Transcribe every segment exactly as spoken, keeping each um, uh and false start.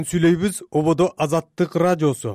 Сүйлөйбүз ободо Азаттык радиосу.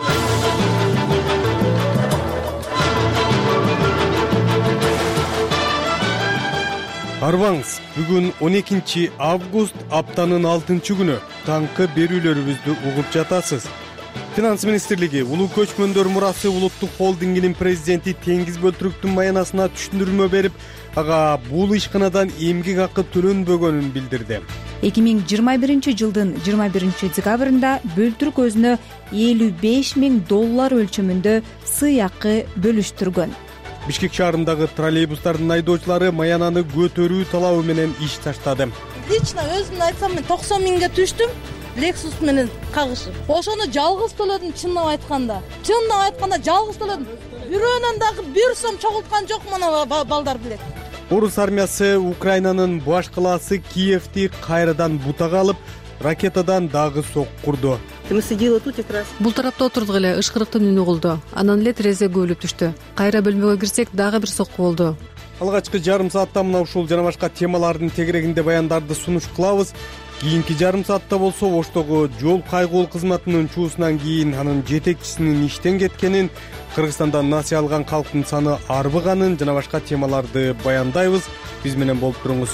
Арбаңыз, бүгүн он экинчи август, аптанын алтынчы күнү. Таңкы берүүлөрүбүздү угуп жатасыз. Финанс министрлиги улуу көчмөндөр мурасы улуттук холдингинин президенти Теңиз Бөлтүрүктүн маянасына түшүндүрмө берип, ага бул ишканадан эмгек акы төлөнбөгөнүн билдирди. эки миң жыйырма биринчи жылдын жыйырма биринчи декабрында Бөлтүрүк өзүнө элүү беш миң доллар өлчөмүндө сыйакы бөлүштүргөн. Бишкек шаарындагы троллейбустардын айдоочулары маянаны көтөрүү талабы менен иш таштады. Лично өзүмдү айтсам, мен токсон миңге түштүм. Lexus менен кагышып. Ошону жалгыз төлөдүм, чынын айтканда. Чынын айтканда жалгыз төлөдүм. Бирөөнөн дагы бир сом чогулткан жок, мына балдар билет. Орус армиясы Украинанын баш калаасы Киевти кайрадан бутага алып, ракетадан дагы сок курду. Бул тарапта отурдук эле ышкырыктын үнү угулду. Анан эле терезе көбүлүп түштү. Кайра бөлмөгө кирсек, дагы бир сокку болду. Алгачкы жарым саатта мына ушул жана башка темалардын тегерегинде баяндарды сунуш кылабыз. Кийинки жарым саатта болсо Оштогу жол кайгуул кызматынын чуусунан кийин анын жетекчисинин иштен кеткенин, Кыргызстанда насыя алган калктын саны арбыганын жана башка темаларды баяндайбыз. Биз менен болуп туруңуз.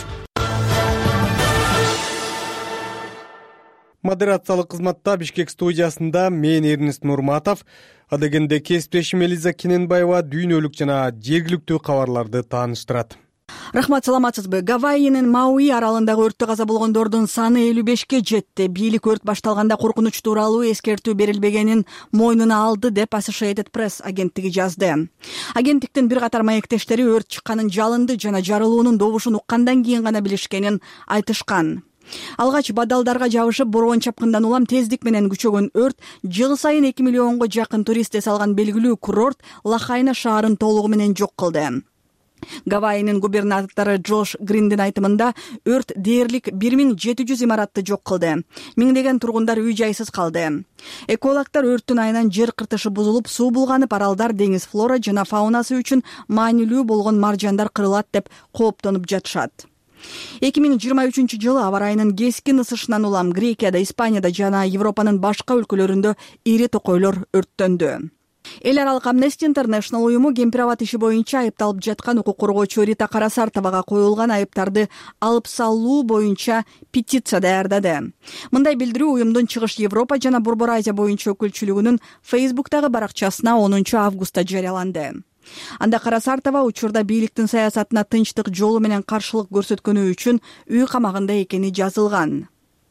Модерациялык кызматта Бишкек студиясында мен Эрнест Нурматов, адегенде кесиптешим Элиза Кененбаева дүйнөлүк жана жергиликтүү кабарларды тааныштырат. Рахмат, саламатсызбы? Гавайинин Мауи аралындагы өрттө каза болгондордун саны элүү бешке жетти. Бийлик өрт башталганда коркунуч тууралуу эскертүү берилбегенин мойнуна алды деп Associated Press агенттиги жазды. Агенттиктин бир катар маектештери өрт чыкканын, жалынды жана жарылуунун добушун уккандан кийин гана билишкенин айтышкан. Алгач бадалдарга жабышып, борбон чапкындан улам тездик менен күчөгөн өрт жыл сайын эки миллионго жакын турист эс алган белгилүү курорт Лахайна шаарын толугу менен жок кылды. Гавайинин губернатору Джош Гриндин айтымында өрт дээрлик бир миң жети жүз имаратты жок кылды. Миңдеген тургундар үй жайсыз калды. Экологтор өрттүн айынан жер кыртышы бузулуп, суу булганып, аралдар, деңиз флора жана фаунасы үчүн маанилүү болгон маржандар кырылат деп кооптонуп жатышат. эки миң жыйырма үчүнчү жылы аба ырайынын кескин ысышынан улам Грекияда, Испанияда жана Европанын башка өлкөлөрүндө ири токойлор өрттөндү. Эл аралык Amnesty International уюму кемпир-абад иши боюнча айыпталып жаткан укук коргоочу Рита Карасартовага коюлган айыптарды алып салуу боюнча петиция даярдады. Мындай билдирүү уюмдун Чыгыш Европа жана Борбор Азия боюнча өкүлчүлүгүнүн Фейсбуктагы баракчасына онунчу августта жарыяланды. Анда Карасартова учурда бийликтин саясатына тынчтык жолу менен каршылык көрсөткөнү үчүн үй камагында экени жазылган.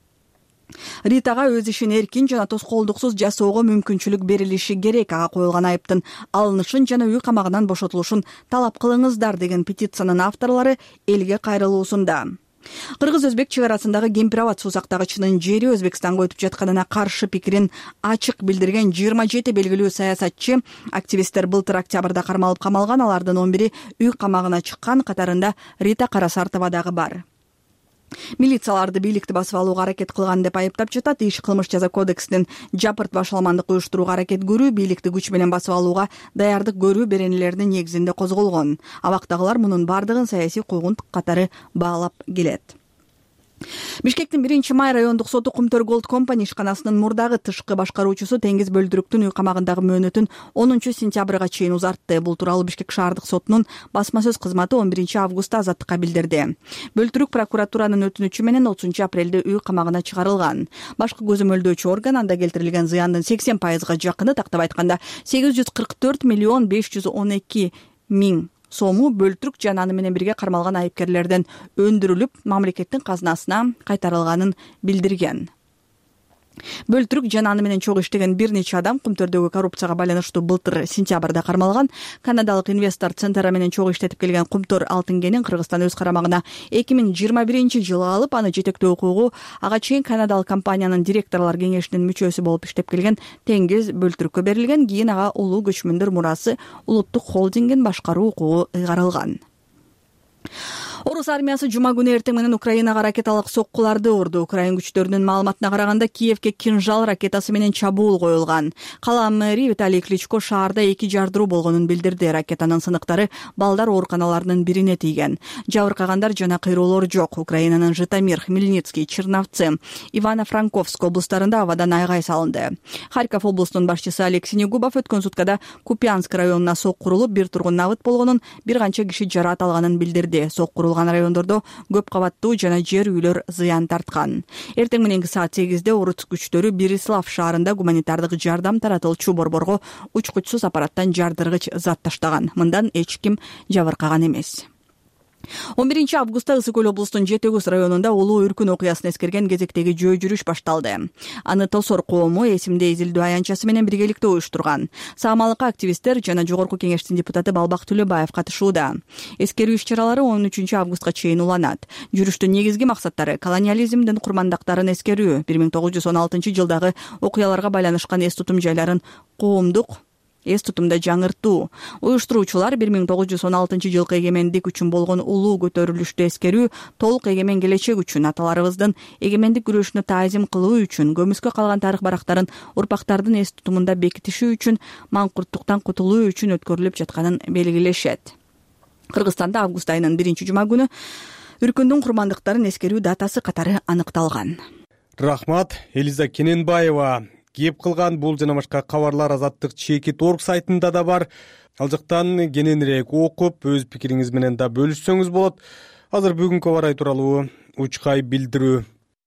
Ритага өз ишин эркин жана тоскоолдуксуз жасоого мүмкүнчүлүк берилиши керек. Ага коюлган айыптын алынышын жана үй камагынан бошотулушун талап кылыңыздар деген петициянын авторлору элге кайрылуусунда. Кыргыз-өзбек чек арасындагы кемпир-абад суу сактагычынын жери Өзбекстанга өтүп жатканына каршы пикирин ачык билдирген жыйырма жети белгилүү саясатчы, активисттер былтыр октябрда кармалып камалган. Алардын он бири үй камагына чыккан, катарында Рита Карасартова дагы бар. Милицияларды бийликти басып алууга аракет кылган деп айыптап жатат. Иш кылмыш жаза кодексинин жапырт башаламандык уюштурууга аракет көрүү, бийликти күч менен басып алууга даярдык көрүү беренелеринин негизинде козголгон. Абактагылар мунун бардыгын саясий куугунтук катары баалап келет. Бишкектин биринчи май райондук соту Кумтөр Голд Компани ишканасынын мурдагы тышкы башкаруучусу Теңиз Бөлтүрүктүн үй камагындагы мөөнөтүн онунчу сентябрга чейин узартты. Бул тууралуу Бишкек шаардык сотунун басма сөз кызматы он биринчи августта Азаттыкка билдирди. Бөлтүрүк прокуратуранын өтүнүчү менен отузунчу апрелде үй камагына чыгарылган. Башкы көзөмөлдөөчү орган анда келтирилген зыяндын сексен пайызга жакыны, тактап айтканда сегиз жүз кырк төрт миллион беш жүз он эки миң сому Бөлтүрүк жана аны менен бирге кармалган айыпкерлерден өндүрүлүп, мамлекеттин казынасына кайтарылганын билдирген. Бөлтүрүк жана аны менен чогуу иштеген бир нече адам Кумтөрдөгү коррупцияга байланыштуу былтыр сентябрда кармалган. Канадалык инвестор Центра менен чогуу иштетип келген Кумтөр алтын кенин Кыргызстан өз карамагына эки миң жыйырма биринчи жылы алып, аны жетектөө укугу ага чейин канадалык компаниянын директорлор кеңешинин мүчөсү болуп иштеп келген Теңиз Бөлтүрүккө берилген. Кийин ага улуу көчмөндөр мурасы улуттук холдингин башкаруу укугу ыйгарылган. Орус армиясы жума күнү эртең менен Украинага ракеталык соккуларды урду. Украин күчтөрүнүн маалыматына караганда Киевке кинжал ракетасы менен чабуул коюлган. Кала мэри Виталий Кличко шаарда эки жардыруу болгонун билдирди. Ракетанын сыныктары балдар ооруканаларынын бирине тийген. Жабыркагандар жана кыйроолор жок. Украинанын Житомир, Хмельницкий, Черновцы, Ивано-Франковск облустарында абадан айгай салынды. Харьков облусунун башчысы Алексей Негубов өткөн суткада Купянск районуна соккурулуп, бир тургун набыт болгонун, бир канча киши жараат алганын билдирди. Соккурулган райондордо көп кабаттуу жана жер үйлөр зыян тарткан. Эртең мененки саат сегизде орус күчтөрү Берислав шаарында гуманитардык жардам таратылчу борборго учкучсуз аппараттан жардыргыч зат таштаган. Мындан эч ким жабыркаган эмес. он биринчи августта Ысык Көл облусунун Жети Көз районунда улуу үркүн окуясын эскерген кезектеги жөө жүрүш башталды. Аны Тосор коому эсимде изилдөө аянтчасы менен биргеликте уюштурган. Саамалыкка активисттер жана Жогорку Кеңештин депутаты Балбак Түлөбаев катышууда. Эскерүү иш-чаралары он үчүнчү августка чейин уланат. Жүрүштүн негизги максаттары колониализмдин курмандактарын эскерүү, бир миң тогуз жүз он алтынчы жылдагы окуяларга байланышкан эс тутум жайларын коомдук эс тутумда жаңыртуу. Уюштуруучулар бир миң тогуз жүз он алтынчы жылкы эгемендик үчүн болгон улуу көтөрүлүштү эскерүү, толук эгемен келечек үчүн, аталарыбыздын эгемендик күрөшүнө таазим кылуу үчүн, көмүскө калган тарых барактарын урпактардын эс тутумунда бекитишүү үчүн, маңкурттуктан кутулуу үчүн өткөрүлүп жатканын белгилешет. Кыргызстанда август айынын биринчи жума күнү үркүндүн курмандыктарын эскерүү датасы катары аныкталган. Рахмат, Элиза Кененбаева. Кеп кылган бул жана башка кабарлар Азаттык чекит орг сайтында да бар. Ал жактан кененирээк окуп, өз пикириңиз менен да бөлүшсөңүз болот. Азыр бүгүнкү аба ырайы тууралуу учкай билдирүү.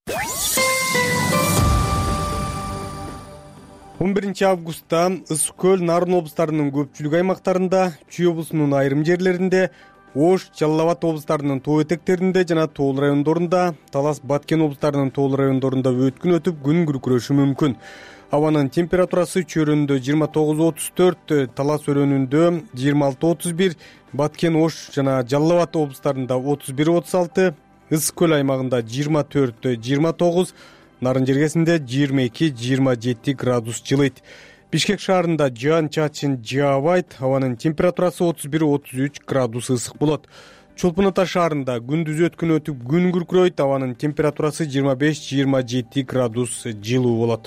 он биринчи августта Ысык Көл, Нарын облустарынын көпчүлүк аймактарында, Чүй облусунун айрым жерлеринде, Ош, Жалал Абад облустарынын тоо этектеринде жана тоол райондорунда, Талас, Баткен облустарынын тоол райондорунда өткүн өтүп, күн күркүрөшү мүмкүн. Абанын температурасы Чөрөндө жыйырма тогуз отуз төрт, Талас өрөөнүндө жыйырма алты отуз бир, Баткен, Ош жана Жалал Абад облустарында отуз бир отуз алты, Ысык Көл аймагында жыйырма төрт жыйырма тогуз, Нарын жергесинде жыйырма эки жыйырма жети градус жылыйт. Бишкек шаарында жаан чачын жаабайт, абанын температурасы отуз бир отуз үч градус ысык болот. Чолпон Ата шаарында күндүз өткүн өтүп, күн күркүрөйт, абанын температурасы жыйырма беш жыйырма жети градус жылуу болот.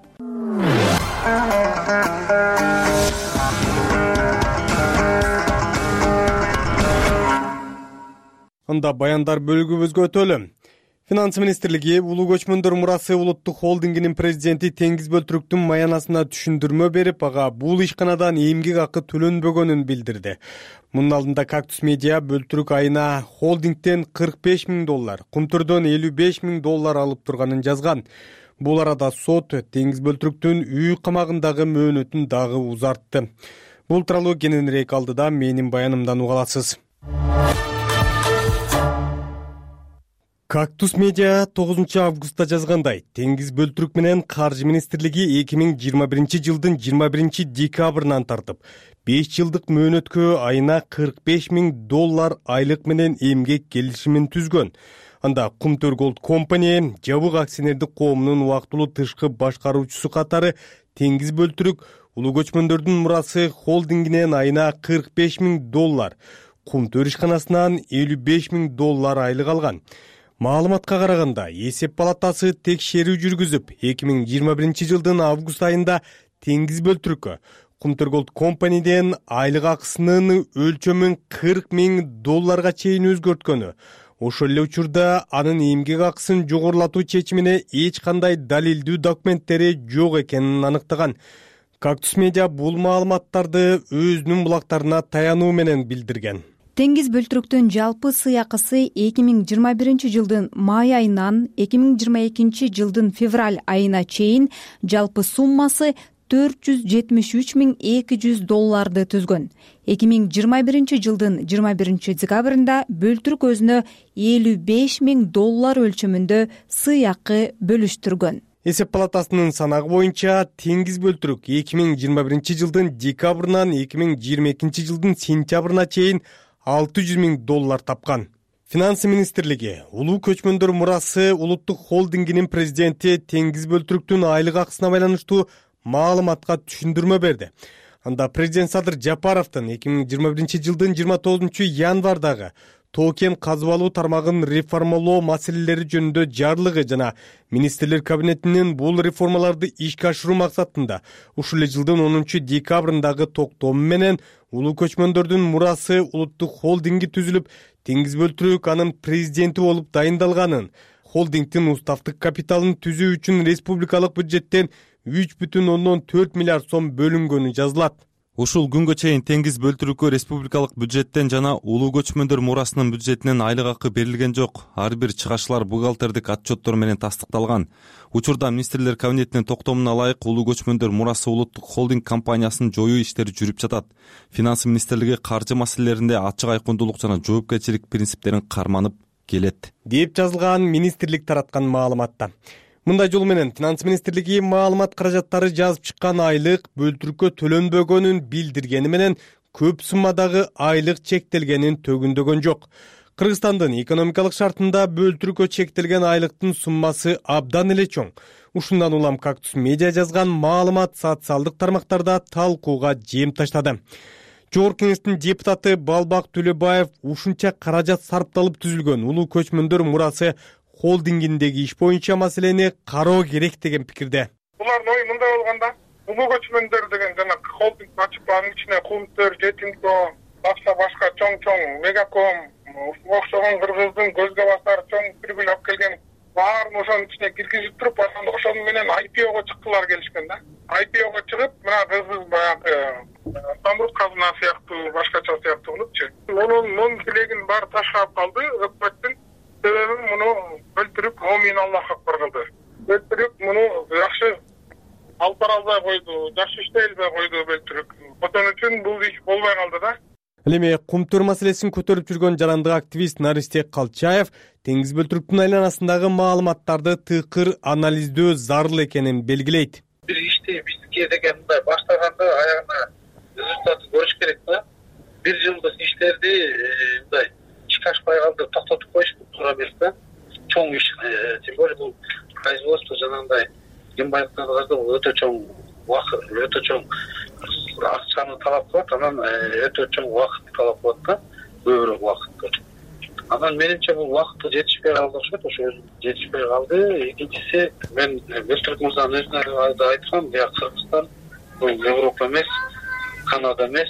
Анда баяндар бөлүгүбүзгө өтөлү. Финанс министрлиги Улуу көчмөндөр мурасы улуттук холдингинин президенти Теңиз Бөлтүрүктүн маянасына түшүндүрмө берип, ага бул ишканадан эмгек акы төлөнбөгөнүн билдирди. Мунун алдында Кактус Медиа Бөлтүрүк айына холдингден кырк беш миң доллар, Кумтөрдөн элүү беш миң доллар алып турганын жазган. Бул арада сот Теңиз Бөлтүрүктүн үй камагындагы мөөнөтүн дагы узартты. Бул тууралуу кененирээк алдыда менин баянымдан уга аласыз. Кактус Медиа тогузунчу августта жазгандай, Теңиз Бөлтүрүк менен Каржы министрлиги эки миң жыйырма биринчи жылдын жыйырма биринчи декабрынан тартып, беш жылдык мөөнөткө айына кырк беш миң доллар айлык менен эмгек келишимин түзгөн. Анда Кумтөр Голд Компани жабык акционердик коомунун убактылуу тышкы башкаруучусу катары Теңиз Бөлтүрүк улуу көчмөндөрдүн мурасы холдингинен айына кырк беш миң доллар, Кумтөр ишканасынан элүү беш миң доллар айлык алган. Маалыматка караганда, эсеп палатасы текшерүү жүргүзүп, эки миң жыйырма биринчи жылдын август айында Теңиз Бөлтүрүккө Кумтөр Голд Компаниден айлык акысынын өлчөмүн кырк миң долларга чейин өзгөрткөнү, ошол эле учурда анын эмгек акысын жогорулатуу чечимине эч кандай далилдүү документтери жок экенин аныктаган. Кактус Медиа бул маалыматтарды өзүнүн булактарына таянуу менен билдирген. Теңиз Бөлтүрүктүн жалпы сыйакысы эки миң жыйырма биринчи жылдын май айынан эки миң жыйырма экинчи жылдын февраль айына чейин жалпы суммасы төрт жүз жетимиш үч миң эки жүз долларды түзгөн. эки миң жыйырма биринчи жылдын жыйырма биринчи декабрында Бөлтүрүк өзүнө элүү беш миң доллар өлчөмүндө сыйакы бөлүштүргөн. Эсеп палатасынын санагы боюнча Теңиз Бөлтүрүк эки миң жыйырма биринчи жылдын декабрынан эки миң жыйырма экинчи жылдын сентябрына чейин алты жүз миң доллар тапкан. Финанс министрлиги улуу көчмөндөр мурасы улуттук холдингинин президенти Теңиз Бөлтүрүктүн айлык акысына байланыштуу маалыматка түшүндүрмө берди. Анда президент Садыр Жапаровдун эки миң жыйырма биринчи жылдын жыйырма тогузунчу январдагы тоо кен казып алуу тармагын реформалоо маселелери жөнүндө жарлыгы жана министрлер кабинетинин бул реформаларды ишке ашыруу максатында ушул эле жылдын онунчу декабрындагы токтому менен улуу көчмөндөрдүн мурасы улуттук холдинги түзүлүп, Теңиз Бөлтүрүк анын президенти болуп дайындалганын, холдингдин уставдык капиталын түзүү үчүн республикалык бюджеттен үч бүтүн ондон төрт миллиард сом бөлүнгөнү жазылат. Ушул күнгө чейин Теңиз Бөлтүрүккө республикалык бюджеттен жана улуу көчмөндөр мурасынын бюджетинен айлык акы берилген жок. Ар бир чыгашылар бухгалтердик отчеттор менен тастыкталган. Учурда министрлер кабинетинин токтомуна ылайык улуу көчмөндөр мурасы улуттук холдинг компаниясын жоюу иштери жүрүп жатат. Финансы министрлиги каржы маселелеринде ачык айкындуулук жана жоопкерчилик принциптерин карманып келет, деп жазылган министрлик тараткан маалыматта. Мындай жол менен Финансы министрлиги маалымат каражаттары жазып чыккан айлык Бөлтүрүккө төлөнбөгөнүн билдиргени менен көп суммадагы айлык чектелгенин төгүндөгөн жок. Кыргызстандын экономикалык шартында Бөлтүрүккө чектелген айлыктын суммасы абдан эле чоң. Ушундан улам Кактус медиа жазган маалымат социалдык тармактарда талкууга жем таштады. Жогорку кеңештин депутаты Балбак Төлөбаев ушунча каражат сарпталып түзүлгөн улуу көчмөндөр мурасы холдингиндеги иш боюнча маселени кароо керек деген пикирде. Булардын ою мындай болгондо, улуу көчмөндөр деген жана холдинг ачып анын ичине Кумтөр, Жетимко, башка башка чоң-чоң Мегаком, окшогон кыргыздын көзгө басар чоң прибыль алып келген баарын ошонун ичине киргизип туруп, ошону менен ай пи ого чыктылар келишкен да. ай пи ого чыгып, мына кыргыз баягы самұрық қазына сыяктуу, башкача сыяктуу болупчу. Мунун мун тилегин баары ташкап калды, өкмөттүн себеби муну Бөлтүрүк момин Аллах акбар кылды. Бөлтүрүк муну жакшы алып бара албай койду, жакшы иштей албай койду Бөлтүрүк. Ошон үчүн бул иш болбой калды да. Ал эми Кумтөр маселесин көтөрүп жүргөн жарандык активист Наристек Калчаев Теңиз Бөлтүрүктүн айланасындагы маалыматтарды тыкыр анализдөө зарыл экенин белгилейт. Бир ишти бизге деген мындай баштаганда аягына результатын көрүш керек да. Бир жылдык иштерди мындай ишке ашпай калды, токтотуп коюш туура эмес да. Чоң иш, тем более бул производство жанагындай кембайлыктан бул өтө чоң убакыт, өтө чоң акчаны талап кылат, анан өтө чоң убакыт талап кылат да, көбүрөөк убакытты. Анан менимче бул убакытты жетишпей калды окшойт, ошо жетишпей калды. Экинчиси, мен Бөлтүрүк мырзанын өзүнө айткам, бияк Кыргызстан бул Европа эмес, Канада эмес.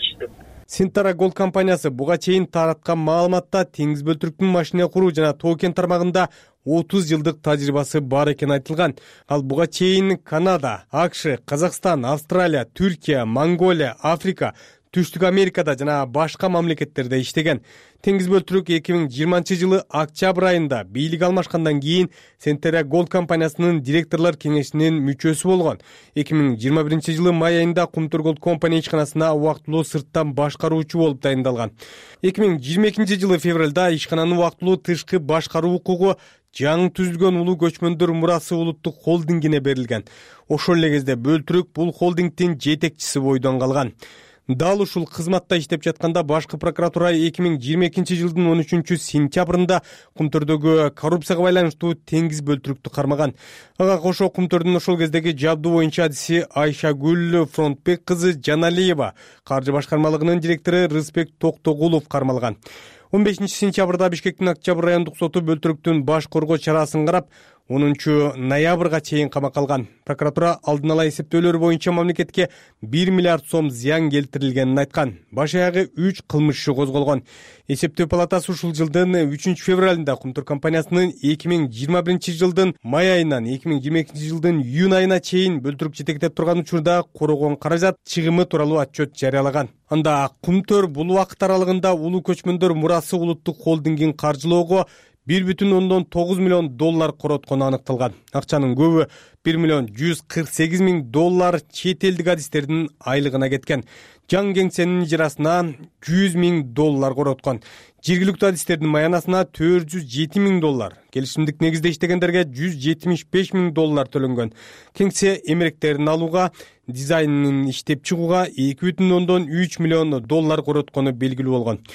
Синтара Голд компаниясы буга чейин тараткан маалыматта Теңиз Бөлтүрүктүн машина куруу жана тоо кен тармагында отуз жылдык тажрыйбасы бар экени айтылган. Ал буга чейин Канада, АКШ, Казакстан, Австралия, Түркия, Монголия, Африка, Түштүк Америкада жана башка мамлекеттерде иштеген. Теңиз Бөлтүрүк эки миң жыйырманчы жылы октябрь айында бийлик алмашкандан кийин Синтара Голд компаниясынын директорлор кеңешинин мүчөсү болгон. эки миң жыйырма биринчи жылы май айында Кумтөр Голд компания ишканасына убактылуу сырттан башкаруучу болуп дайындалган. эки миң жыйырма экинчи жылы февралда ишкананын убактылуу тышкы башкаруу укугу жаңы түзүлгөн улуу көчмөндөр мурасы улуттук холдингине берилген. Ошол эле кезде Бөлтүрүк бул холдингдин жетекчиси бойдон калган. Дал ушул кызматта иштеп жатканда башкы прокуратура эки миң жыйырма экинчи жылдын он үчүнчү сентябрында Кумтөрдөгү коррупцияга байланыштуу Теңиз Бөлтүрүктү кармаган. Ага кошо Кумтөрдүн ошол кездеги жабдуу боюнча адиси Айшагүл Фронтбек кызы Жаналиева, каржы башкармалыгынын директору Рыспек Токтогулов кармалган. он бешинчи сентябрда Бишкектин Октябрь райондук соту Бөлтүрүктүн баш коргоо чарасын карап, онунчу ноябрга чейин камакка алган. Прокуратура алдын ала эсептөөлөр боюнча мамлекетке бир миллиард сом зыян келтирилгенин айткан. Баш аягы үч кылмыш иши козголгон. Эсептөө палатасы ушул жылдын үчүнчү февралында Кумтөр компаниясынын эки миң жыйырма биринчи жылдын май айынан эки миң жыйырма экинчи жылдын июнь айына чейин Бөлтүрүк жетектеп турган учурда корогон каражат чыгымы тууралуу отчет жарыялаган. Анда Кумтөр бул убакыт аралыгында улуу көчмөндөр мурасы улуттук холдингин каржылоого бир бүтүн ондон тогуз миллион доллар короткону аныкталган. Акчанын көбү бир миллион жүз кырк сегиз миң доллар чет элдик адистердин айлыгына кеткен. Жаңы кеңсенин ижарасына жүз миң доллар короткон. Жергиликтүү адистердин маянасына төрт жүз жети миң доллар, келишимдик негизде иштегендерге жүз жетимиш беш миң доллар төлөнгөн. Кеңсе эмеректерин алууга, дизайнын иштеп чыгууга эки бүтүн ондон үч миллион доллар короткону белгилүү болгон.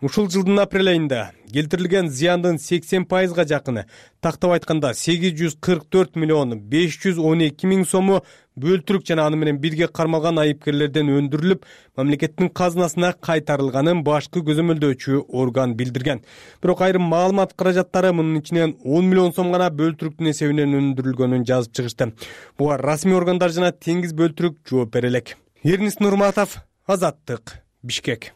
Ушул жылдын апрель айында келтирилген зыяндын сексен пайызга жакыны, тактап айтканда сегиз жүз кырк төрт миллион беш жүз он эки миң сому бөлтүрүк жана аны менен бирге кармалган айыпкерлерден өндүрүлүп, мамлекеттин казынасына кайтарылганын башкы көзөмөлдөөчү орган билдирген. Бирок айрым маалымат каражаттары мунун ичинен он миллион сом гана бөлтүрүктүн эсебинен өндүрүлгөнүн жазып чыгышты. Буга расмий органдар жана Теңиз бөлтүрүк жооп бере элек. Эрнис Нурматов, Азаттык, Бишкек.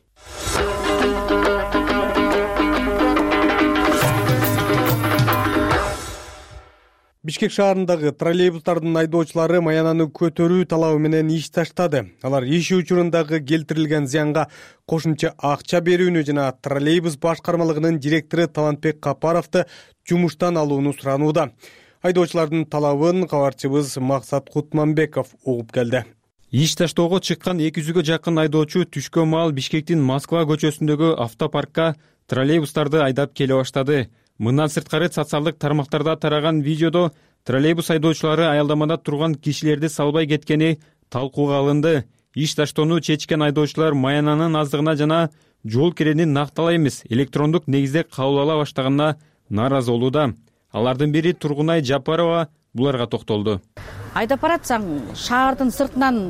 Бишкек шаарындагы троллейбустардын айдоочулары маянаны көтөрүү талабы менен иш таштады. Алар иш учурундагы келтирилген зыянга кошумча акча берүүнү жана троллейбус башкармалыгынын директору Талантбек Капаровду жумуштан алууну суранууда. Айдоочулардын талабын кабарчыбыз Максат Кутманбеков угуп келди. Иш таштоого чыккан эки жүзгө жакын айдоочу түшкө маал Бишкектин Москва көчөсүндөгү автопаркка троллейбустарды айдап келе баштады. Мындан сырткары социалдык тармактарда тараган видеодо троллейбус айдоочулары аялдамада турган кишилерди салбай кеткени талкууга алынды. Иш таштоону чечкен айдоочулар маянанын аздыгына жана жол кирени накталай эмес, электрондук негизде кабыл ала баштаганына нааразы болууда. Алардын бири Тургунай Жапарова буларга токтолду. Айдап баратсаң, шаардын сыртынан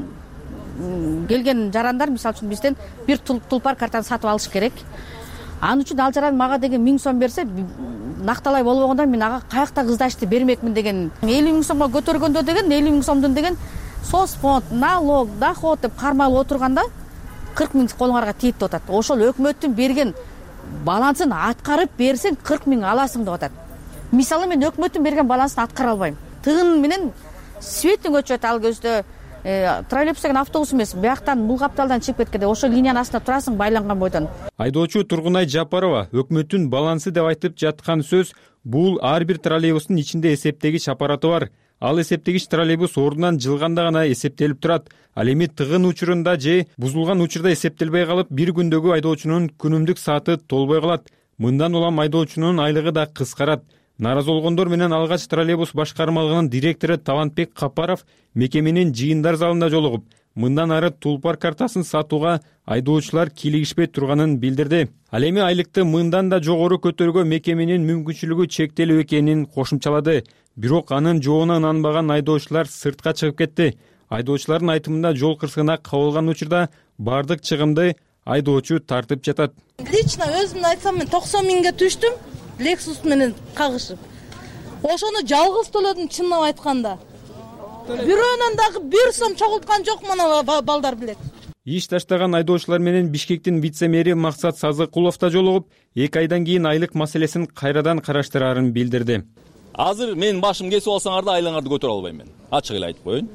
келген жарандар, мисалы үчүн бизден бир тулпар картаны сатып алыш керек. Ан үчүн ал жаран мага деген миң сом берсе, накталай болбогондо мен ага каякта кыздашты бермекмин деген. элүү миң сомго көтөргөндө деген элүү миң сомдун деген соцфонд, налог, доход деп кармалып отурганда кырк миң колуңарга тийип деп атат. Ошол өкмөттүн берген балансын аткарып берсең кырк миң аласың деп атат. Мисалы мен өкмөттүн берген балансын аткара албайм. Тыгын менен светтин көчөт ал көздө троллейбус деген автобус эмес, бияктан бул капталдан чыгып кеткенде ошол линиянын астында турасың байланган бойдон. Айдоочу Тургунай Жапарова өкмөттүн балансы деп айтып жаткан сөз бул ар бир троллейбустун ичинде эсептегич аппараты бар. Ал эсептегич троллейбус ордунан жылганда гана эсептелип турат. Ал эми тыгын учурунда же бузулган учурда эсептелбей калып, бир күндөгү айдоочунун күнүмдүк сааты толбой калат. Мындан улам айдоочунун айлыгы да кыскарат. Нааразы болгондор менен алгач троллейбус башкармалыгынын директору Талантбек Капаров мекеменин жыйындар залында жолугуп, мындан ары тулпар картасын сатууга айдоочулар кийлигишпей турганын билдирди. Ал эми айлыкты мындан да жогору көтөргө мекеменин мүмкүнчүлүгү чектелүү экенин кошумчалады. Бирок анын жообуна ынанбаган айдоочулар сыртка чыгып кетти. Айдоочулардын айтымында жол кырсыгына кабылган учурда бардык чыгымды айдоочу тартып жатат. Лично өзүм айтсам, мен токсон миңге түштүм. Lexus менен кагышып. Ошону жалгыз төлөдүм чынын айтканда. Бирөөнөн дагы бир сом чогулткан жок мына балдар билет. Иш таштаган айдоочулар менен Бишкектин вице-мэри Максат Сазыкулов да жолугуп, эки айдан кийин айлык маселесин кайрадан караштырарын билдирди. Азыр мен башым кесип алсаңар да айлаңарды көтөрө албайм мен. Ачык эле айтып коеюн.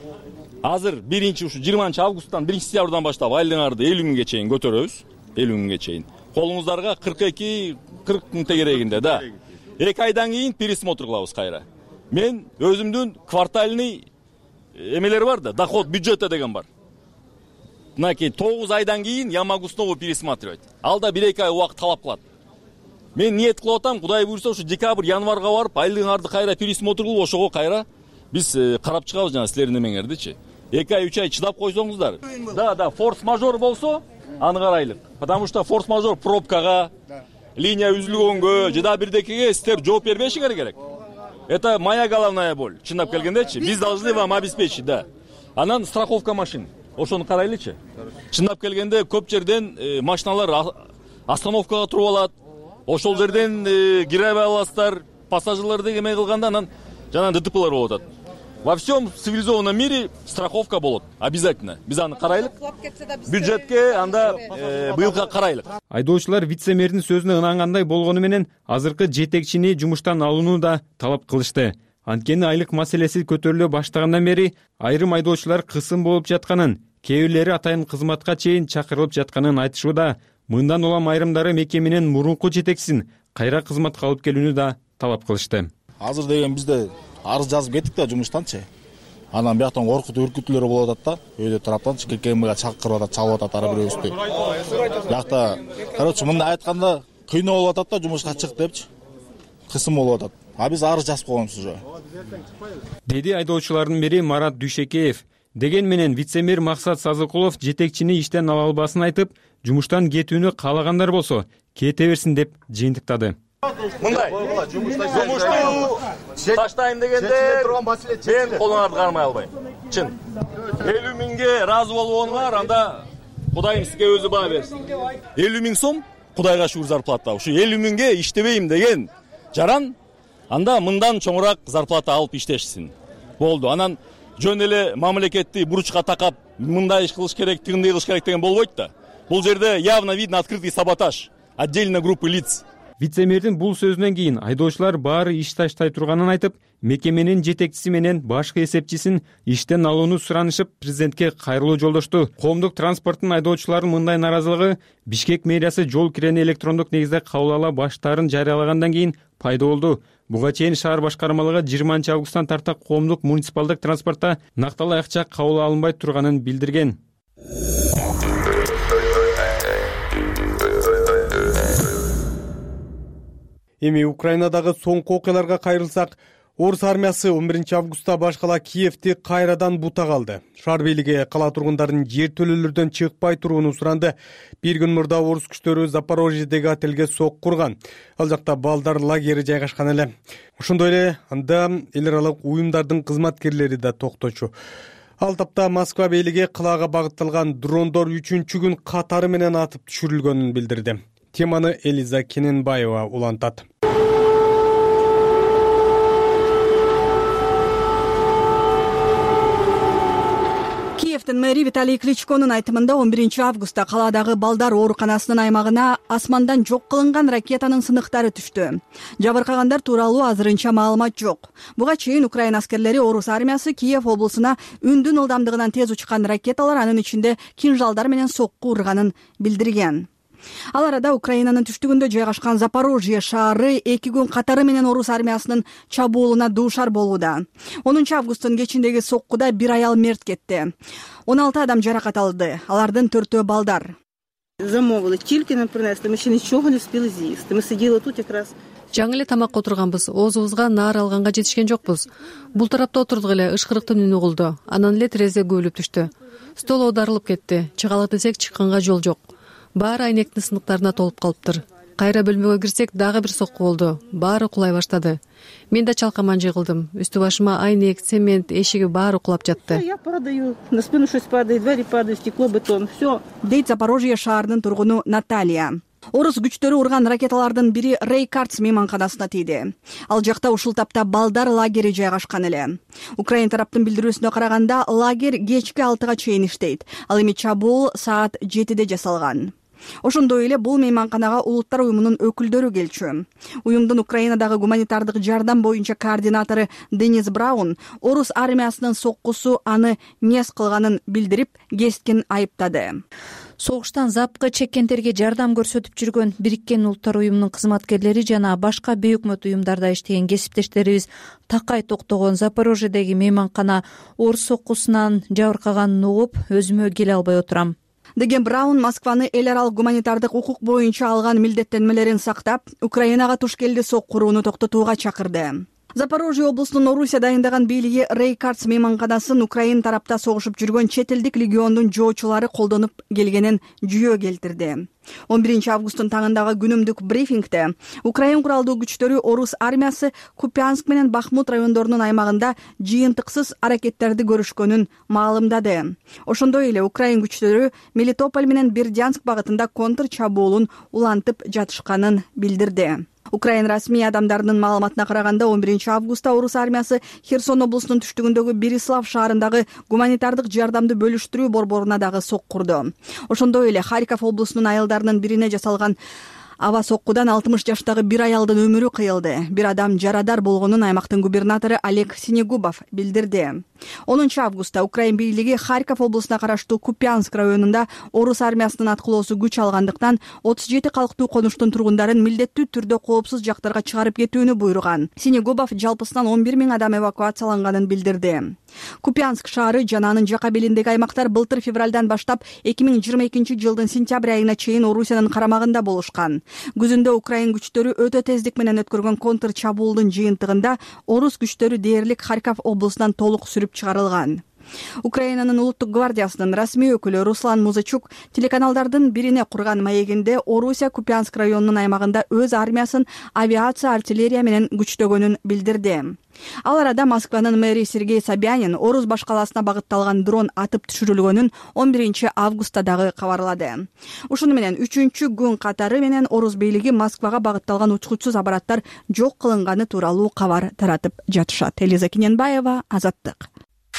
Азыр биринчи ушу жыйырманчы августтан биринчи сентябрдан баштап айлаңарды элүү миңге чейин көтөрөбүз. элүү миңге чейин. Колуңуздарга кырк эки кырк миң тегерегинде да. эки айдан кийин пересмотр кылабыз кайра. Мен өзүмдүн квартальный эмелер бар да, доход бюджета деген бар. Мынакей тогуз айдан кийин Ямагустнову пересматривать. Ал да бир эки ай убакыт талап кылат. Мен ниет кылып атам, Кудай буйрса, ушу декабрь, январга барып, айлыгыңарды кайра пересмотр кылып, ошого кайра биз карап чыгабыз жана силердин эмеңердичи. эки ай, үч ай чыдап койсоңуздар. Да, да, форс-мажор болсо, аны карайлык. Потому что форс-мажор пробкага, линия үзүлгөнгө, же да бирдекеге силер жооп бербешиңер керек. Это моя головная боль. Чындап келгендечи, биз должны вам обеспечить, да. Анан страховка машин. Ошону карайлычы. Чындап келгенде көп жерден э, машиналар остановкага туруп алат. Ошол жерден э, киребей аласыздар, пассажирлерди эме кылганда анан жана ДТПлар болуп атат. Во всем цивилизованном мире страховка болот. Обязательно. Биз аны карайлык. Бюджетке анда э, быйылга карайлык. Айдоочулар вице-мэрдин сөзүнө ынангандай болгону менен азыркы жетекчини жумуштан алууну да талап кылышты. Анткени айлык маселеси көтөрүлө баштагандан бери айрым айдоочулар кысым болуп жатканын, кээ бирлери атайын кызматка чейин чакырылып жатканын айтышууда. Мындан улам айрымдары мекеменин мурунку жетекчисин кайра кызматка алып келүүнү да талап кылышты. Азыр деген бизде арыз жазып кеттик да жумуштанчы. Анан бияктан коркут үркүтүүлөр болуп атат да, өйдө тараптанчы ККМга чакырып атат, чалып атат ар бирөөбүздү. Биякта, короче, мындай айтканда кыйноо болуп атат да, жумушка чык депчи. Кысым болуп атат. А биз арыз жазып койгонбуз уже. Деди айдоочулардын бири Марат Дүйшекеев. деген менен вице мэр Максат Сазыкулов жетекчини иштен ала албасын айтып, жумуштан кетүүнү каалагандар болсо кете берсин деп жыйынтыктады. Мындай жумушту таштайм дегенде мен колуңарды кармай албайм. Чын. элүү миңге ыраазы болгонуңар, анда Кудайым сизге өзү баа берсин. элүү миң сом Кудайга шүгүр зарплата. Ушу элүү миңге иштебейм деген жаран анда мындан чоңураак зарплата алып иштешсин. Болду. Анан жөн эле мамлекетти буручка такап мындай иш кылыш керек, тигиндей кылыш керек деген болбойт да. Бул жерде явно видно открытый саботаж отдельно группы лиц. Вице-мэрдин бул сөзүнөн кийин айдоочулар баары иш таштай турганын айтып, мекеменин жетекчиси менен башкы эсепчисин иштен алууну суранышып, президентке кайрылуу жолдошту. Коомдук транспорттун айдоочуларынын мындай наразылыгы Бишкек мэриясы жол кирени электрондук негизде кабыл ала баштаарын жарыялагандан кийин пайда болду. Буга чейин шаар башкармалыгы жыйырманчы августтан тарта коомдук муниципалдык транспортто накталуу акча кабыл алынбай турганын билдирген. Эми Украинадагы соңку окуяларга кайрылсак, Орус армиясы он биринчи августта башкала Киевти кайрадан бутак алды. Шаар бийлиги кала тургундарынын жер төлөлөрдөн чыкпай турууну суранды. Бир күн мурда орус күчтөрү Запорожьедеги отелге сок курган. Ал жакта балдар лагери жайгашкан эле. Ошондой эле анда эл аралык уюмдардын кызматкерлери да токточу. Ал тапта Москва бийлиги калаага багытталган дрондор үчүнчү күн катары менен атып түшүрүлгөнүн билдирди. Теманы Элиза Кененбаева улантат. Киевдин мэри Виталий Кличконун айтымында он биринчи августта каладагы балдар ооруканасынын аймагына асмандан жок кылынган ракетанын сыныктары түштү. Жабыркагандар тууралуу азырынча маалымат жок. Буга чейин Украина аскерлери Орус армиясы Киев облусуна үндүн ылдамдыгынан тез учкан ракеталар, анын ичинде кинжалдар менен сокку урганын билдирген. Ал арада Украинанын түштүгүндө жайгашкан Запорожье шаары эки күн катары менен Орус армиясынын чабуулуна дуушар болууда. онунчу августтун кечиндеги соккуда бир аял мерт кетти. он алты адам жаракат алды. Алардын төртөө балдар. Замовили, тільки нам принесли, ми ще нічого не встигли з'їсти. Ми сиділи тут якраз. Жаңы эле тамакка отурганбыз, оозубузга наар алганга жетишкен жокпуз. Бул тарапта отурдук эле ышкырыктын үнү угулду. Анан эле терезе көбүлүп түштү. Стол оодарылып кетти. Чыгалык десек чыкканга жол жок. Баары айнектин сыныктарына толуп калыптыр. Кайра бөлмөгө кирсек дагы бир сокку болду. Баары кулай баштады. Мен да чалкаман жыгылдым. Үстү башыма айнек, цемент, эшиги баары кулап жатты. Я падаю, на спину что-то падает, двери падают, стекло, бетон, все. Дейт Запорожье шаарынын тургуну Наталья. Орус күчтөрү урган ракеталардын бири Рейкардс мейманканасына тийди. Ал жакта ушул тапта балдар лагери жайгашкан эле. Украин тараптын билдирүүсүнө караганда, лагерь кечки алтыга чейин иштейт. Ал эми чабуул саат жетиде жасалган. Ошондой эле бул мейманканага улуттар уюмунун өкүлдөрү келчү. Уюмдун Украинадагы гуманитардык жардам боюнча координатору Денис Браун Орус армиясынын соккусу аны мес кылганын билдирип, кескин айыптады. Согуштан запкы чеккендерге жардам көрсөтүп жүргөн Бириккен Улуттар уюмунун кызматкерлери жана башка бейөкмөт уюмдарда иштеген кесиптештерибиз такай токтогон Запорожьедеги мейманкана орус соккусунан жабыркаганын угуп, өзүмө келе албай отурам деген Браун Москваны эл аралык гуманитардык укук боюнча алган милдеттенмелерин сактап, Украинага туш келди соккурууну токтотууга чакырды. Запорожье облусунун Орусия дайындаган бийлиги Рейкардс мейманканасын Украин тарапта согушуп жүргөн чет элдик легиондун жоочулары колдонуп келгенин жүйө келтирди. он биринчи августтун таңындагы күнүмдүк брифингде Украин куралдуу күчтөрү Орус армиясы Купянск менен Бахмут райондорунун аймагында жыйынтыксыз аракеттерди көрүшкөнүн маалымдады. Ошондой эле Украин күчтөрү Мелитополь менен Бердянск багытында контр чабуулун улантып жатышканын билдирди. Украин расмий адамдарынын маалыматына караганда он биринчи августта Орус армиясы Херсон облусунун түштүгүндөгү Берислав шаарындагы гуманитардык жардамды бөлүштүрүү борборуна дагы соккурду. Ошондой эле Харьков облусунун айылдарынын бирине жасалган аба соккудан алтымыш жаштагы бир аялдын өмүрү кыйылды. Бир адам жарадар болгонун аймактын губернатору Олег Синегубов билдирди. онунчу августта Украин бийлиги Харьков облусуна караштуу Купянск районунда Орус армиясынын аткылоосу күч алгандыктан отуз жети калктуу конуштун тургундарын милдеттүү түрдө коопсуз жактарга чыгарып кетүүнү буйруган. Синегубов жалпысынан он бир миң адам эвакуацияланганын билдирди. Купянск шаары жана анын жака белиндеги аймактар былтыр февралдан баштап эки миң жыйырма экинчи жылдын сентябрь айына чейин Орусиянын карамагында болушкан. Күзүндө Украин күчтөрү өтө тездик менен өткөргөн контр чабуулдун жыйынтыгында Орус күчтөрү дээрлик Харьков облусунан толук сүрүп чыгарылган. Украинанын улуттук гвардиясынын расмий өкүлү Руслан Музычук телеканалдардын бирине курган маегинде Орусия Купянск районунун аймагында өз армиясын авиация, артиллерия менен күчтөгөнүн билдирди. Ал арада Москванын мэри Сергей Собянин Орус башкаласына багытталган дрон атып түшүрүлгөнүн он биринчи августта дагы кабарлады. Ушуну менен үчүнчү күн катары менен Орус бийлиги Москвага багытталган учкучсуз аппараттар жок кылынганы тууралуу кабар таратып жатышат. Элиза Киненбаева, Азаттык.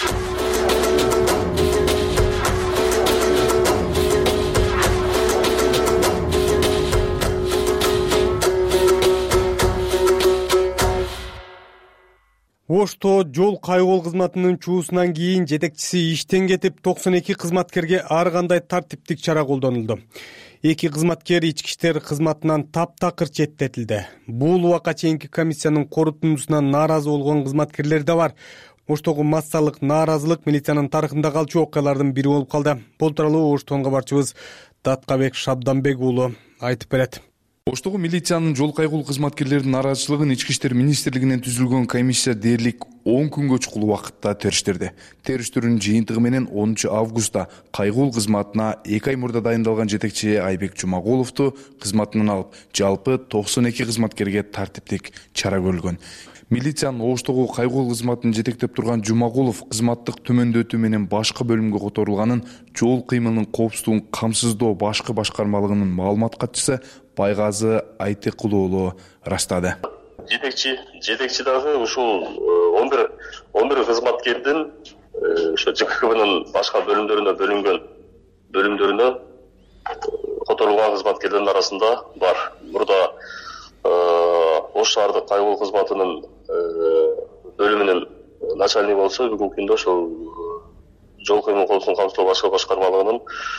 Ошто жол кайгоол кызматынын чуусунан кийин жетекчиси иштен кетип, токсон эки кызматкерге ар кандай тартиптик чара колдонулду. Эки кызматкер ички иштер кызматынан таптакыр четтетилди. Бул убакка чейинки комиссиянын корутундусунан нааразы болгон кызматкерлер да бар. Оштогу массалык нааразылык милициянын тарыхында калчу окуялардын бири болуп калды. Бул тууралуу Оштон кабарчыбыз Даткабек Шабданбек уулу айтып берет. Оштогу милициянын жол кайгоол кызматкерлеринин нааразычылыгын ички иштер министрлигинен түзүлгөн комиссия дээрлик он күнгө чукул убакытта териштирди. Териштирүүнүн жыйынтыгы менен онунчу августта кайгоол кызматына эки ай мурда дайындалган жетекчи Айбек Жумагуловду кызматынан алып, жалпы токсон эки кызматкерге тартиптик чара көрүлгөн. Милициянын Оштогу кайгоол кызматын жетектеп турган Жумагулов кызматтык төмөндөтүү менен башка бөлүмгө которулганын жол кыймылынын коопсуздугун камсыздоо башкы башкармалыгынын маалымат катчысы Байгазы Айтыкул уулу ырастады. Жетекчи жетекчи дагы ушул он бир он бир кызматкердин ошо ЖКХБнын башка бөлүмдөрүнө бөлүнгөн бөлүмдөрүнө которулган кызматкерлердин арасында бар. Мурда Ош шаардык кайгоол кызматынын бөлүмүнүн начальниги болсо, бүгүнкү күндө ошол жол кыймыл коопсуздугун камсыздоо башка башкармалыгынын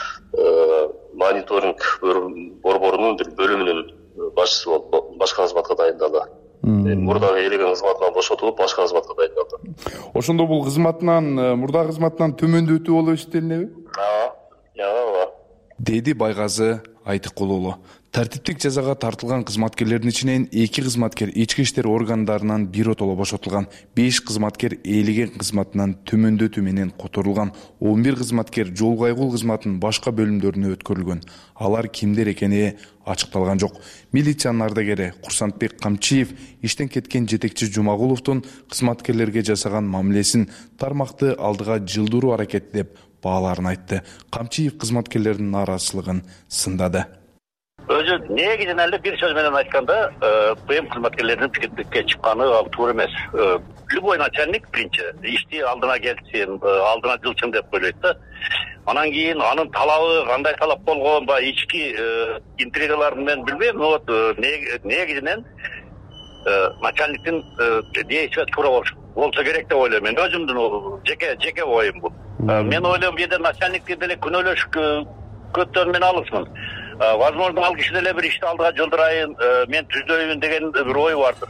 мониторинг борборунун бир бөлүмүнүн башчысы болуп башка кызматка дайындалды. Мурдагы элеген кызматынан бошотулуп, башка кызматка дайындалды. Ошондо бул кызматынан, мурдагы кызматынан төмөндөтүү болуп эсептелинеби? Ооба, ооба. Деди Байгазы Айтыкул уулу. Тартиптик жазага тартылган кызматкерлердин ичинен эки кызматкер ички иштер органдарынан биротоло бошотулган, беш кызматкер ээлеген кызматынан төмөндөтүү менен которулган, он бир кызматкер жол кайгоол кызматынын башка бөлүмдөрүнө өткөрүлгөн. Алар кимдер экени ачыкталган жок. Милициянын ардагери Курсантбек Камчиев иштен кеткен жетекчи Жумагуловдун кызматкерлерге жасаган мамилесин тармакты алдыга жылдыруу аракети деп бааларын айтты. Камчиев кызматкерлердин нааразычылыгын сындады. Өзү негизинен эле бир сөз менен айтканда, БМ кызматкерлеринин пикирдикке чыкканы ал туура эмес. Любой начальник биринчи ишти алдына келсин, алдына жылчын деп ойлойт да. Анан кийин анын талабы кандай талап болгон, ба ички интригаларын мен билбейм, но вот негизинен начальниктин действия туура болсо керек деп ойлойм. Мен өзүмдүн жеке жеке оюм бул. Мен ойлойм, бир начальникти деле күнөөлөш көттөн мен алысмын. Возможно, ал киши деле бир ишти алдыга жылдырайын, мен түздөйүн деген бир ой бардыр.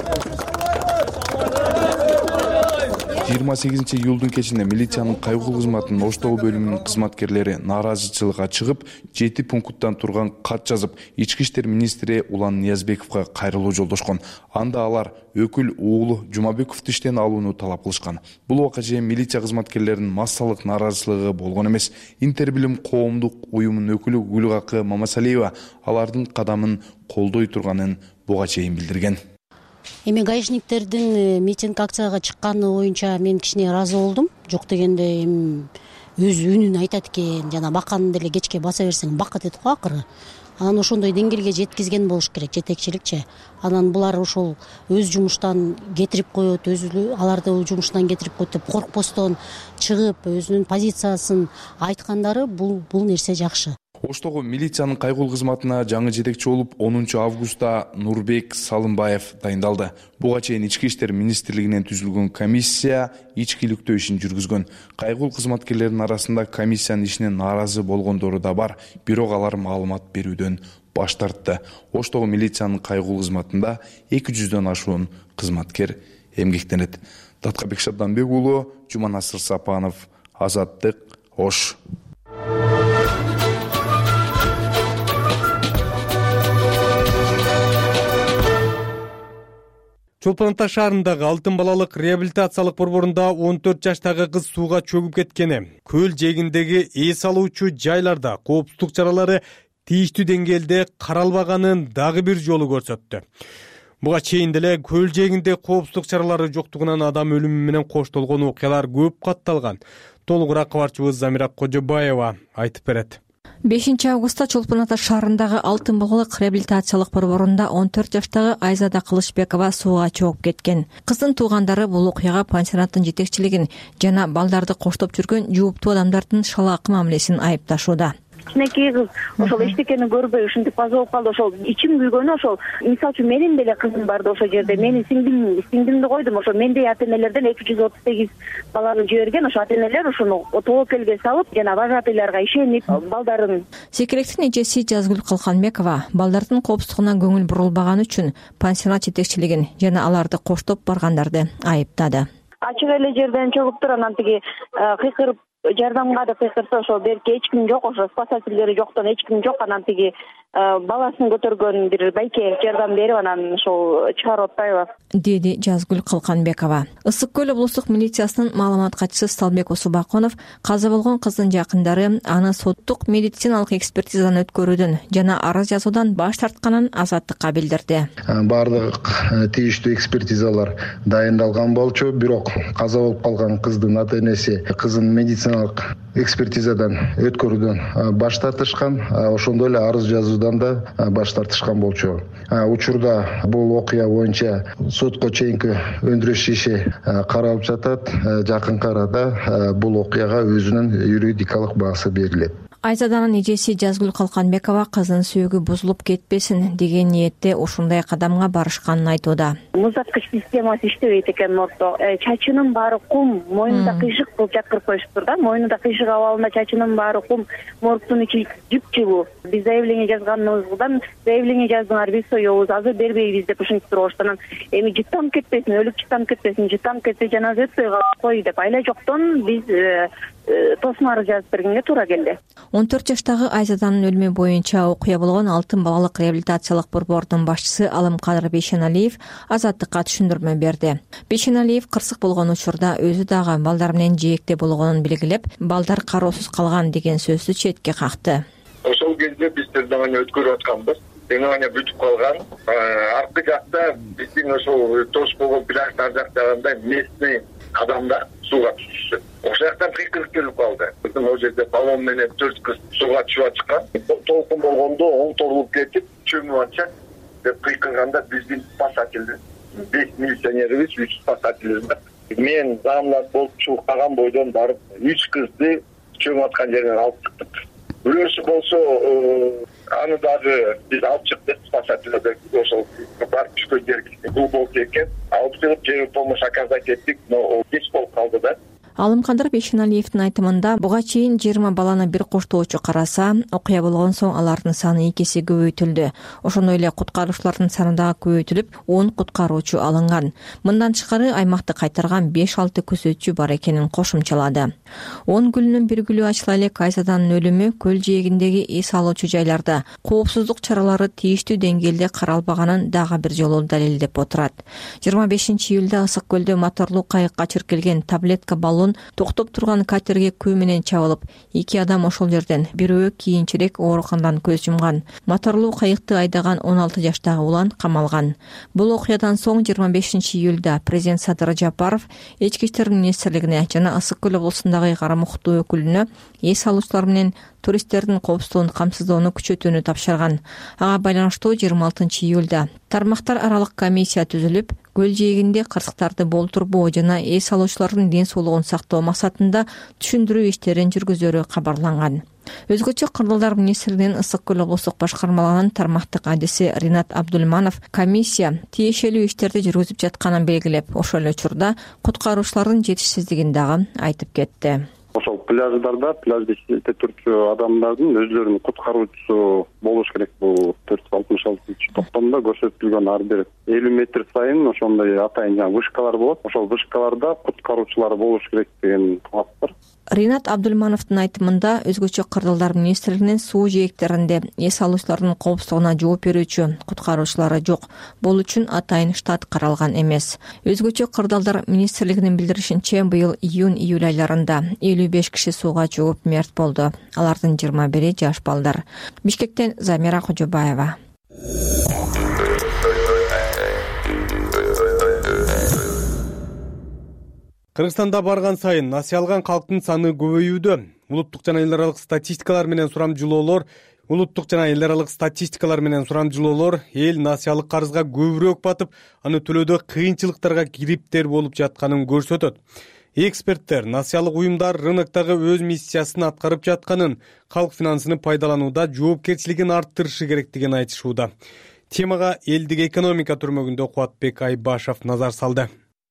жыйырма сегизинчи июлдун кечинде милициянын кайгоол кызматынын Оштогу бөлүмүнүн кызматкерлери нааразычылыкка чыгып, жети пункттан турган кат жазып, ички иштер министри Улан Ниязбековго кайрылуу жолдошкон. Анда алар өкүл уулу Жумабековду иштен алууну талап кылышкан. Бул убакка чейин милиция кызматкерлеринин массалык нааразычылыгы болгон эмес. Интербилим коомдук уюмунун өкүлү Гүлгакы Мамасалиева алардын кадамын колдой турганын буга чейин билдирген. Эми гаишниктердин митинг акцияга чыкканы боюнча мен кичине ыраазы болдум. Жок дегенде эми өз үнүн айтат экен, жана баканы деле кечке баса берсең бакыт эт го акыры. Анан ошондой деңгээлге жеткизген болуш керек жетекчиликчи. Анан булар ошол өз жумуштан кетирип коет, өз аларды жумуштан кетирип коет деп коркпостон чыгып, өзүнүн позициясын айткандары бул бул нерсе жакшы. Оштогу милициянын кайгоол кызматына жаңы жетекчи болуп, онунчу августта Нурбек Салымбаев дайындалды. Буга чейин ички иштер министрлигинен түзүлгөн комиссия ичкиликтөө ишин жүргүзгөн. Кайгоол кызматкерлердин арасында комиссиянын ишине нааразы болгондору да бар, бирок алар маалымат берүүдөн баш тартты. Оштогу милициянын кайгоол кызматында эки жүздөн ашуун кызматкер эмгектенет. Даткабек Шабданбек уулу, Жуманасыр Сапанов, Азаттык, Ош. Чолпон Ата шаарындагы Алтын балалык реабилитациялык борборунда он төрт жаштагы кыз сууга чөгүп кеткени, көл жээгиндеги эс алуучу жайларда коопсуздук чаралары тийиштүү деңгээлде каралбаганын дагы бир жолу көрсөттү. Буга чейин деле көл жээгинде коопсуздук чаралары жоктугунан адам өлүмү менен коштолгон окуялар көп катталган. Толугураак кабарчыбыз Замира Кожобаева айтып берет. бешинчи августта Чолпон Ата шаарындагы Алтын балалык реабилитациялык борборунда он төрт жаштагы Айзада Кылычбекова сууга чогуп кеткен. Кыздын туугандары бул окуяга пансионаттын жетекчилигин жана балдарды коштоп жүргөн жууптуу адамдардын шалаакы мамилесин айыпташууда. Кичинекей кыз ошол эчтекени көрбөй ушинтип каза болуп калды. Ошол ичим күйгөнү ошол мисалы үчүн менин деле кызым барды ошол жерде. Менин сиңдим сиңдимди койдум. Ошо мендей ата-энелерден эки жүз отуз сегиз баланы жиберген. Ошо ата-энелер ушуну тобокелге салып, жана вожатыйларга ишенип балдарын. Секиректин эжеси Жазгүл Калканбекова балдардын коопсуздугуна көңүл бурулбаганы үчүн пансионат жетекчилигин жана аларды коштоп баргандарды айыптады. Ачык эле жерден чогуп туруп анан тиги кыйкырып жардамга деп кыйкырса ошол берки эч ким жок, ошо спасательдери жоктон эч ким жок. Анан тиги баласын көтөргөн бир байке жардам берип анан ошол чыгарып атпайбы, деди Жазгүл Калканбекова. Ысык көл облустук милициясынын маалымат катчысы Сталбек Усубаконов каза болгон кыздын жакындары аны соттук медициналык экспертизадан өткөрүүдөн жана арыз жазуудан баш тартканын азаттыкка билдирди. Бардык тийиштүү экспертизалар дайындалган болчу, бирок каза болуп калган кыздын ата-энеси кызын медициналык экспертизадан өткөрүүдөн баш тартышкан, ошондой эле арыз жазуудан да баш тартышкан болчу. Учурда бул окуя боюнча сотко чейинки өндүрүш иши каралып жатат. Жакынкы арада бул окуяга өзүнүн юридикалык баасы берилет. Айзаданын эжеси Жазгүл Калканбекова кыздын сөөгү бузулуп кетпесин деген ниетте ушундай кадамга барышканын айтууда. Музаткыч системасы иштебейт экен мордто. Чачынын баары кум, мойнунда кыйшык кылып жаткырып коюшуптур да. Мойнунда кыйшык абалында чачынын баары кум, мордтун ичи жып-жылуу. Биз заявление жазганыбыздан заявление жаздыңар, биз соёбуз, азыр бербейбиз деп ушинтип турушкан. Эми жыттанып кетпесин, өлүп жыттанып кетпесин, жыттанып кетсе жаназа өтпөй кой деп айла жоктон биз тосмары жазып бергенге туура келди. он төрт жаштагы Айзаданын өлүмү боюнча окуя болгон Алтын балалык реабилитациялык борбордун башчысы Алымкадыр Бейшеналиев азаттыкка түшүндүрмө берди. Бейшеналиев кырсык болгон учурда өзү дагы балдар менен жээкте болгонун белгилеп, балдар кароосуз калган деген сөздү четке какты. Ошол кезде биз тездаганы өткөрүп атканбыз. Тенгане бүтүп калган. Аркы жакта биздин ошол тош болгон пляждар жактагандай местный адамдар сууга түшүшү. Ошол жактан кыйкырып келип калды. Биздин ол жерде баллон менен төрт кыз сууга түшүп чыккан. Толкун болгондо оңторулуп кетип, чөмүп атча деп кыйкырганда биздин спасательдер, беш милиционерибиз, үч спасательбиз бар. Мен замлар болуп чуккан бойдон барып, үч кызды чөмүп аткан жерден алып чыктык. Бирөөсү болсо аны дагы биз алып чыктык, спасательдер ошол барып түшкөн жерге глубокий экен. Алып чыгып жер помощь оказать эттик, но кеч болуп калды да. Алымкадыр Бейшеналиевдин айтымында буга чейин жыйырма баланы бир коштоочу караса, окуя болгон соң алардын саны эки эсе көбөйтүлдү. Ошондой эле куткаруучулардын саны дагы көбөйтүлүп, он куткаруучу алынган. Мындан тышкары аймакты кайтарган беш алты көзөтчү бар экенин кошумчалады. он гүлүнүн бир гүлү ачыла элек Айзаданын өлүмү көл жээгиндеги эс алуучу жайларда коопсуздук чаралары тийиштүү деңгээлде каралбаганын дагы бир жолу далилдеп отурат. жыйырма бешинчи июлда Ысык көлдө моторлуу кайыкка чиркелген таблетка баллон токтоп турган катерге күү менен чабылып, эки адам ошол жерден, бирөө кийинчерээк ооруканадан көз жумган. Моторлуу кайыкты айдаган он алты жаштагы улан камалган. Бул окуядан соң жыйырма бешинчи июлда президент Садыр Жапаров Ички иштер министрлигине жана Ысык көл облусундагы кара муктуу өкүлүнө эс алуучулар менен туристтердин коопсуздугун камсыздоону күчөтүүнү тапшырган. Ага байланыштуу жыйырма алтынчы июлда тармактар аралык комиссия түзүлүп, көл жээгинде кырсыктарды болтурбоо жана эс алуучулардын ден соолугун сактоо максатында түшүндүрүү иштерин жүргүзөрү кабарланган. Өзгөчө Кыргыздар министрлигинин Ысык көл облустук башкармалыгынын тармактык адиси Ринат Абдулманов комиссия тиешелүү иштерди жүргүзүп жатканын белгилеп, ошол эле учурда куткаруучулардын жетишсиздигин дагы айтып кетти. Ошол пляждарда пляжда иштеп турчу адамдардын өзлөрүнүн куткаруучусу болуш керек. Бул төрт жүз алтымыш алтынчы токтомдо көрсөтүлгөн ар бир элүү метр сайын ошондой атайын жаңы вышкалар болот. Ошол вышкаларда куткаруучулар болуш керек деген талап бар. Ринат Абдулмановдун айтымында Өзгөчө кырдаалдар министрлигинин суу жээктеринде эс алуучулардын коопсуздугуна жооп берүүчү куткаруучулары жок. Бул үчүн атайын штат каралган эмес. Өзгөчө кырдаалдар министрлигинин билдиришинче, быйыл июнь-июль айларында элүү беш киши сууга жооп мерт болду. Алардын жыйырма бири жаш балдар. Бишкектен Замира Кожобаева. Кыргызстанда барган сайын насыя алган калктын саны көбөйүүдө. Улуттук жана эл аралык статистикалар менен сурамжылоолор Улуттук жана эл аралык статистикалар менен сурамжылоолор эл насыялык карызга көбүрөөк батып, аны төлөөдө кыйынчылыктарга кириптер болуп жатканын көрсөтөт. Эксперттер насыялык уюмдар рыноктогу өз миссиясын аткарып жатканын, калк финансыны пайдаланууда жоопкерчилигин арттырышы керектигин айтышууда. Темага элдик экономика түрмөгүндө Кубатбек Айбашев назар салды.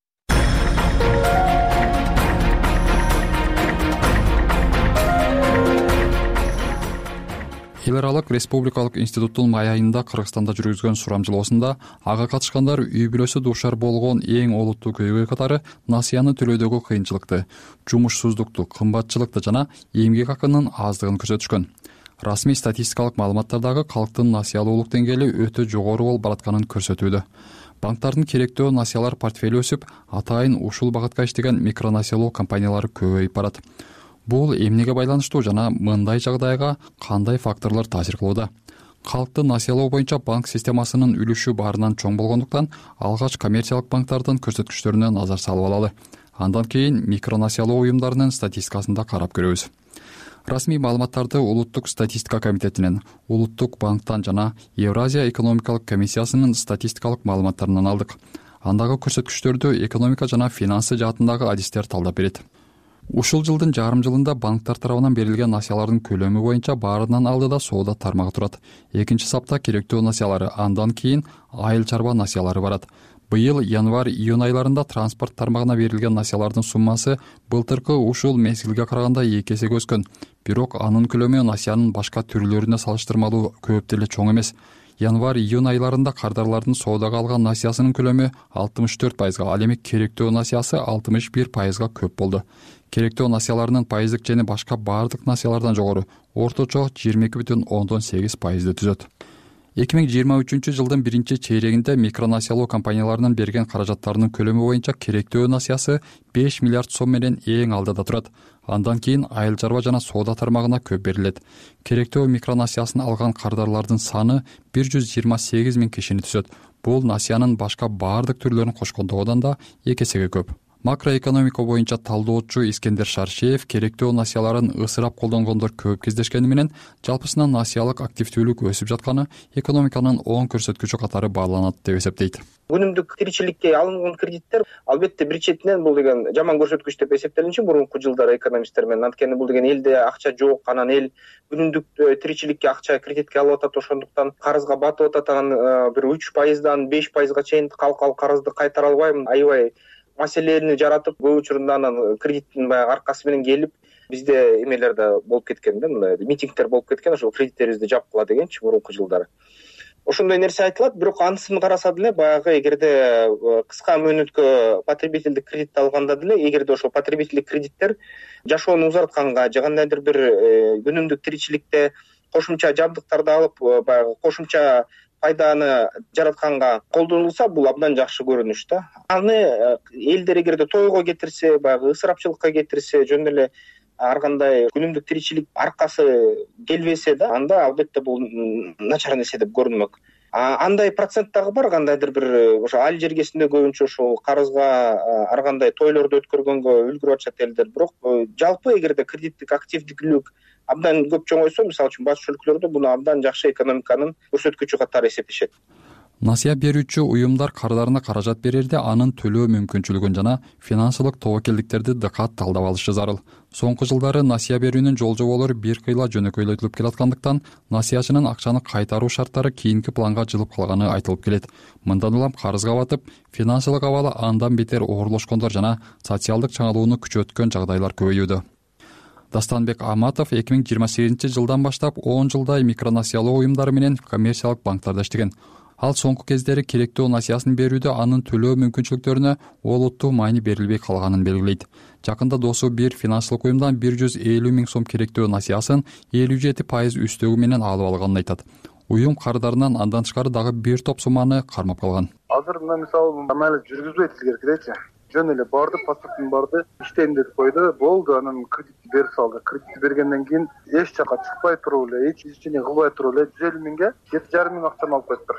Эл аралык республикалык институттун май айында Кыргызстанда жүргүзгөн сурамжылоосунда ага катышкандар үй бүлөсү дуушар болгон эң олуттуу көйгөй катары насыяны төлөөдөгү кыйынчылыкты, жумушсуздукту, кымбатчылыкты жана эмгек акынын аздыгын көрсөтүшкөн. Расмий статистикалык маалыматтардагы калктын насыялуулук деңгээли өтө жогору болуп баратканын көрсөтүүдө. Банктардын керектөө насыялар портфели өсүп, атайын ушул багытка иштеген микронасыялоо компаниялары көбөйүп барат. Бул эмнеге байланыштуу жана мындай жагдайга кандай факторлор таасир кылууда? Калкты насыялоо боюнча банк системасынын үлүшү баарынан чоң болгондуктан алгач коммерциялык банктардын көрсөткүчтөрүнө назар салып алалы. Андан кийин микронасыялоо уюмдарынын статистикасын да карап көрөбүз. Расмий маалыматтарды Улуттук статистика комитетинен, Улуттук банктан жана Евразия экономикалык комиссиясынын статистикалык маалыматтарынан алдык. Андагы көрсөткүчтөрдү экономика жана финансы жаатындагы адистер талдап берет. Ушул жылдын жарым жылында банктар тарабынан берилген насыялардын көлөмү боюнча баарынан алдыда соода тармагы турат. Экинчи сапта керектөө насыялары, андан кийин айыл чарба насыялары барат. Быйыл январь-июнь айларында транспорт тармагына берилген насыялардын суммасы былтыркы ушул мезгилге караганда эки эсеге өскөн. Бирок анын көлөмү насыянын башка түрлөрүнө салыштырмалуу көп деле чоң эмес. Январь-июнь айларында кардарлардын соодага алган насыясынын көлөмү алтымыш төрт пайызга, ал эми керектөө насыясы алтымыш бир пайызга көп болду. Керектөө насыяларынын пайыздык чени башка баардык насыялардан жогору, орточо жыйырма эки бүтүн ондон сегиз пайызды түзөт. эки миң жыйырма үчүнчү жылдын биринчи чейрегинде микронасыялоо компанияларынын берген каражаттарынын көлөмү боюнча керектөө насыясы беш миллиард сом менен эң алдыда турат. Андан кийин айыл чарба жана соода тармагына көп берилет. Керектөө микронасыясын алган кардарлардын саны бир жүз жыйырма сегиз миң кишини түзөт. Бул насыянын башка баардык түрлөрүн кошкондогудан да эки эсеге көп. Макроэкономика боюнча талдоочу Искендер Шаршеев керектөө насыяларын ысырап колдонгондор көп кездешкени менен жалпысынан насыялык активдүүлүк өсүп жатканы экономиканын оң көрсөткүчү катары бааланат деп эсептейт. Күнүмдүк тиричиликке алынган кредиттер албетте бир четинен бул деген жаман көрсөткүч деп эсептелинчи мурунку жылдары экономисттер менен. Анткени бул деген элде акча жок, анан эл күнүмдүк тиричиликке акча кредитке алып атат, ошондуктан карызга батып атат. Анан бир үч пайыздан беш пайызга чейин калкал карызды кайтара албайм, аябай маселени жаратып, көп учурунда анан кредиттин баягы аркасы менен келип, бизде эмелер да болуп кеткен да, мындай митингдер болуп кеткен, ошол кредиттерибизди жапкыла дегенчи мурунку жылдары. Ошондой нерсе айтылат, бирок анысын караса деле баягы эгерде кыска мөөнөткө потребительдик кредит алганда деле, эгерде ошол потребительдик кредиттер жашоону узартканга же кандайдыр бир күнүмдүк тиричиликте кошумча жабдыктарды алып, баягы кошумча пайданы жаратканга колдонулса, бул абдан жакшы көрүнүш да. Аны элдер эгерде тойго кетирсе, баягы ысырапчылыкка кетирсе, жөн эле ар кандай күнүмдүк тиричилик аркасы келбесе да, анда албетте бул начар нерсе деп көрүнмөк. Андай процент дагы бар, кандайдыр бир ошо айыл жергесинде көбүнчө ошол карызга ар кандай тойлорду өткөргөнгө үлгүрүп атышат элдер. Бирок жалпы эгерде кредиттик активдүүлүк абдан көп чоңойсо, мисалы үчүн батыш өлкөлөрдө буну абдан жакшы экономиканын көрсөткүчү катары эсептешет. Насыя берүүчү уюмдар кардарына каражат берерде анын төлөө мүмкүнчүлүгүн жана финансылык тобокелдиктерди дыкат талдап алышы зарыл. Соңку жылдары насыя берүүнүн жол жоболору бир кыйла жөнөкөйлөтүлүп келаткандыктан насыячынын акчаны кайтаруу шарттары кийинки планга жылып калганы айтылып келет. Мындан улам карызга батып, финансылык абалы андан бетер оорлошкондор жана социалдык чаңалууну күчөткөн жагдайлар көбөйүүдө. Дастанбек Аматов эки миң жыйырма сегизинчи жылдан баштап он жылдай микронасыялоо уюмдары менен коммерциялык банктарда иштеген. ал соңку кездери керектөө насыясын берүүдө анын төлөө мүмкүнчүлүктөрүнө олуттуу маани берилбей калганын белгилейт. Жакында досу бир финансылык уюмдан бир жүз элүү миң сом керектөө насыясын элүү жети пайыз үстөгү менен алып алганын айтат. Уюм карыздарынан андан тышкары дагы бир топ сумманы кармап калган. Азыр мына мисалы амалы жүргүзбөйт эле керекчи. Жөн эле барды, паспортун барды, иштейм деп койду. Болду, анан кредитти берип салды. Кредитти бергенден кийин эч жака чыкпай туруп эле, эч ишчини кылбай туруп эле жүз элүү миңге жети жарым миң акчаны алып коюптур.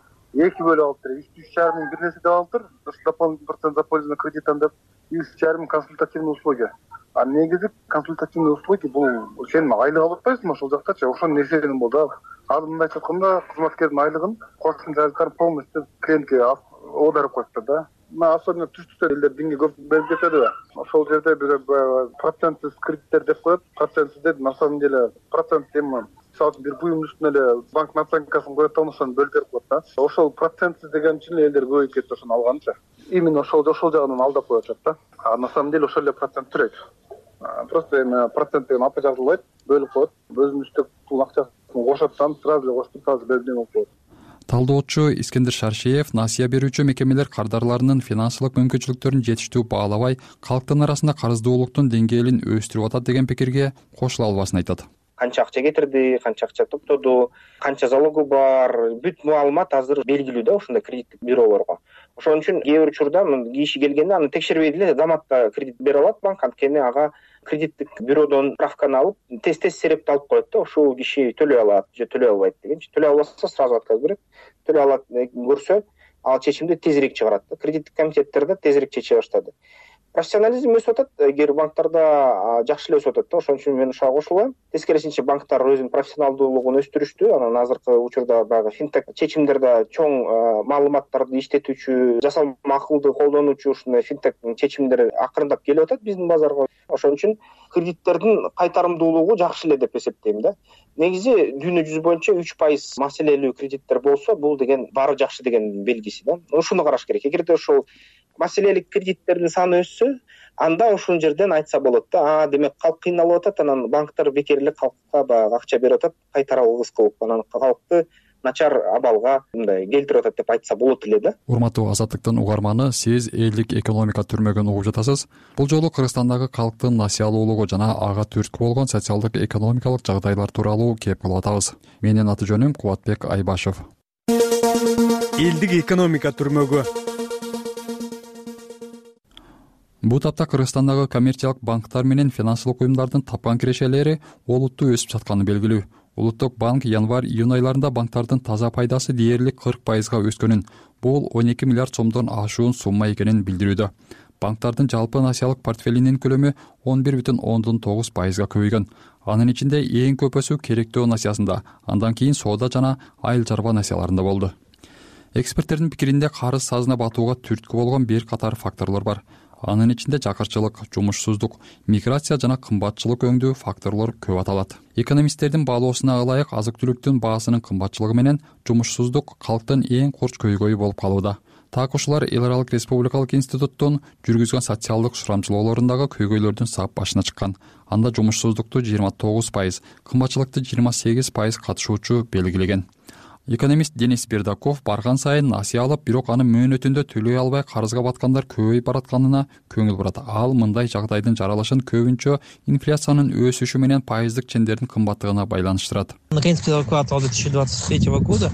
Эки бөлүп алыптыр. үч жарым миң бир нерсе деп алыптыр. Дополнительный процент за пользу кредитом деп үч жарым миң консультативный услуги. А негизи консультативный услуги бул сен айлык алып атпайсыңбы ошол жактачы? Ошол нерседен болду. Ал мындайча айтканда кызматкердин айлыгын кошумча полностью клиентке оодарып коюптур да. Мына особенно түштүктө элдер динге көп берип кетет да. Ошол жерде бир процентсиз кредиттер деп коет. Процентсиз деп на самом деле процент эми мисалы бир буюмдун үстүнө эле банк наценкасын коет да, ошону бөлүп берип коет да. Ошол процентсиз деген үчүн элдер көбөйүп кетти ошону алганчы. Именно ошол ошол жагынан алдап коюп атат да. А на самом деле ошол эле процент төрөйт. Просто эми процент деген апа жазылбайт, бөлүп коет. Өзүнүн үстөк пул акчасын кошот да, сразу эле кошуп сразу берип болуп коет. Талдоочу Искендер Шаршеев насыя берүүчү мекемелер кардарларынын финансылык мүмкүнчүлүктөрүн жетиштүү баалабай, калктын арасында карыздуулуктун деңгээлин өстүрүп атат деген пикирге кошула албасын айтат. Канча акча кетирди, канча акча топтоду, канча залогу бар, бүт маалымат азыр белгилүү да ушундай кредиттик бюролорго. Ошон үчүн кээ бир учурда киши келгенде аны текшербей деле заматта кредит бере алат банк, анткени ага кредиттик бюродон справканы алып, тез-тез серепти алып коет да, ушул киши төлөй алат же төлөй албайт дегенчи. Төлөй албаса сразу отказ берет. Төлөй алат көрсө, ал чечимди тезирээк чыгарат да. Кредиттик комитеттерде тезирээк чече баштады. Профессионализм өсүп атат, эгер банктарда жакшы эле өсүп атат да, ошон үчүн мен ушуга кошулгам. Тескерисинче банктар өзүнүн профессионалдуулугун өстүрүштү. Анан азыркы учурда баягы финтек чечимдерде чоң маалыматтарды иштетүүчү, жасалма акылды колдонуучу ушундай финтек чечимдер акырындап келип атат биздин базарга. Ошон үчүн кредиттердин кайтарымдуулугу жакшы эле деп эсептейм да. Негизи дүйнө жүзү боюнча үч пайыз маселелүү кредиттер болсо, бул деген баары жакшы деген белгиси да. Ушуну караш керек. Эгерде ошол маселелик кредиттердин саны өссө, анда ушул жерден айтса болот да. А, демек калк кыйналып атат, анан банктар бекер эле калкка баягы акча берип атат, кайтара алгыс кылып, анан калкты начар абалга мындай келтирип атат деп айтса болот эле да. Урматтуу Азаттыктын угарманы, сиз элдик экономика түрмөгүн угуп жатасыз. Бул жолу Кыргызстандагы калктын насыялуулугу жана ага түрткү болгон социалдык экономикалык жагдайлар тууралуу кеп кылып атабыз. Менин аты жөнүм Кубатбек Айбашев. Элдик экономика түрмөгү. Бул тапта Кыргызстандагы коммерциялык банктар менен финансылык уюмдардын тапкан кирешелери олуттуу өсүп жатканы белгилүү. Улуттук банк январь-июнь айларында банктардын таза пайдасы дээрлик кырк пайызга өскөнүн, бул он эки миллиард сомдон ашуун сумма экенин билдирүүдө. Банктардын жалпы насыялык портфелинин көлөмү он бир бүтүн ондон тогуз пайызга көбөйгөн. Анын ичинде эң көп өсүү керектөө насыясында, андан кийин соода жана айыл чарба насыяларында болду. Эксперттердин пикиринде карыз сазына батууга түрткү болгон бир катар факторлор бар. Анын ичинде жакырчылык, жумушсуздук, миграция жана кымбатчылык өңдүү факторлор көп аталат. Экономисттердин баалоосуна ылайык азык-түлүктүн баасынын кымбатчылыгы менен жумушсуздук калктын эң курч көйгөйү болуп калууда. Так ушулар Эл аралык республикалык институттун жүргүзгөн социалдык сурамчылоолорундагы көйгөйлөрдүн сап башына чыккан. Анда жумушсуздукту жыйырма тогуз пайыз, кымбатчылыкты жыйырма сегиз пайыз катышуучу белгилеген. Экономист Денис Бердаков барган сайын насыя алып, бирок анын мөөнөтүндө төлөй албай карызга баткандар көбөйүп баратканына көңүл бурат. Ал мындай жагдайдын жаралышын көбүнчө инфляциянын өсүшү менен пайыздык чендердин кымбаттыгына байланыштырат. Наконец, первый квартал две тысячи двадцать третьего года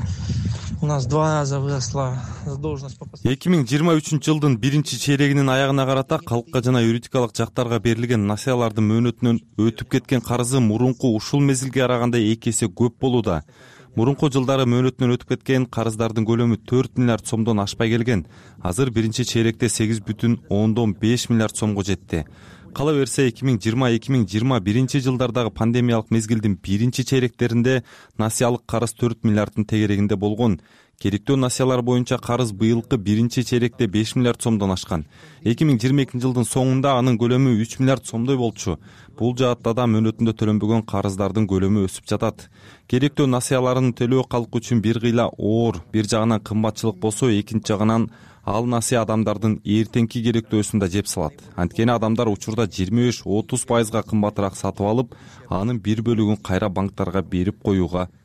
у нас два раза выросла задолженность по эки миң жыйырма үчүнчү жылдын биринчи чейрегинин аягына карата калкка жана юридикалык жактарга берилген насыялардын мөөнөтүнөн өтүп кеткен карызы мурунку ушул мезгилге караганда эки эсе көп болууда. Мурунку жылдары мөөнөтүнөн өтүп кеткен карыздардын көлөмү төрт миллиард сомдон ашпай келген. Азыр биринчи чейректе сегиз бүтүн ондон беш миллиард сомго жетти. Кала берсе эки миң жыйырма эки миң жыйырма биринчи жылдардагы пандемиялык мезгилдин биринчи чейректеринде насыялык карыз төрт миллиарддын тегерегинде болгон. Керектөө насыялар боюнча карыз быйылкы биринчи чейректе беш миллиард сомдон ашкан. эки миң жыйырма экинчи жылдын соңунда анын көлөмү үч миллиард сомдой болчу. Бул жаатта да мөөнөтүндө төлөнбөгөн карыздардын көлөмү өсүп жатат. Керектөө насыяларын төлөө калк үчүн бир кыйла оор, бир жагынан кымбатчылык болсо, экинчи жагынан ал насыя адамдардын эртеңки керектөөсүн да жеп салат. Анткени адамдар учурда жыйырма беш отуз пайызга кымбатыраак сатып алып, анын бир бөлүгүн кайра банктарга берип коюуга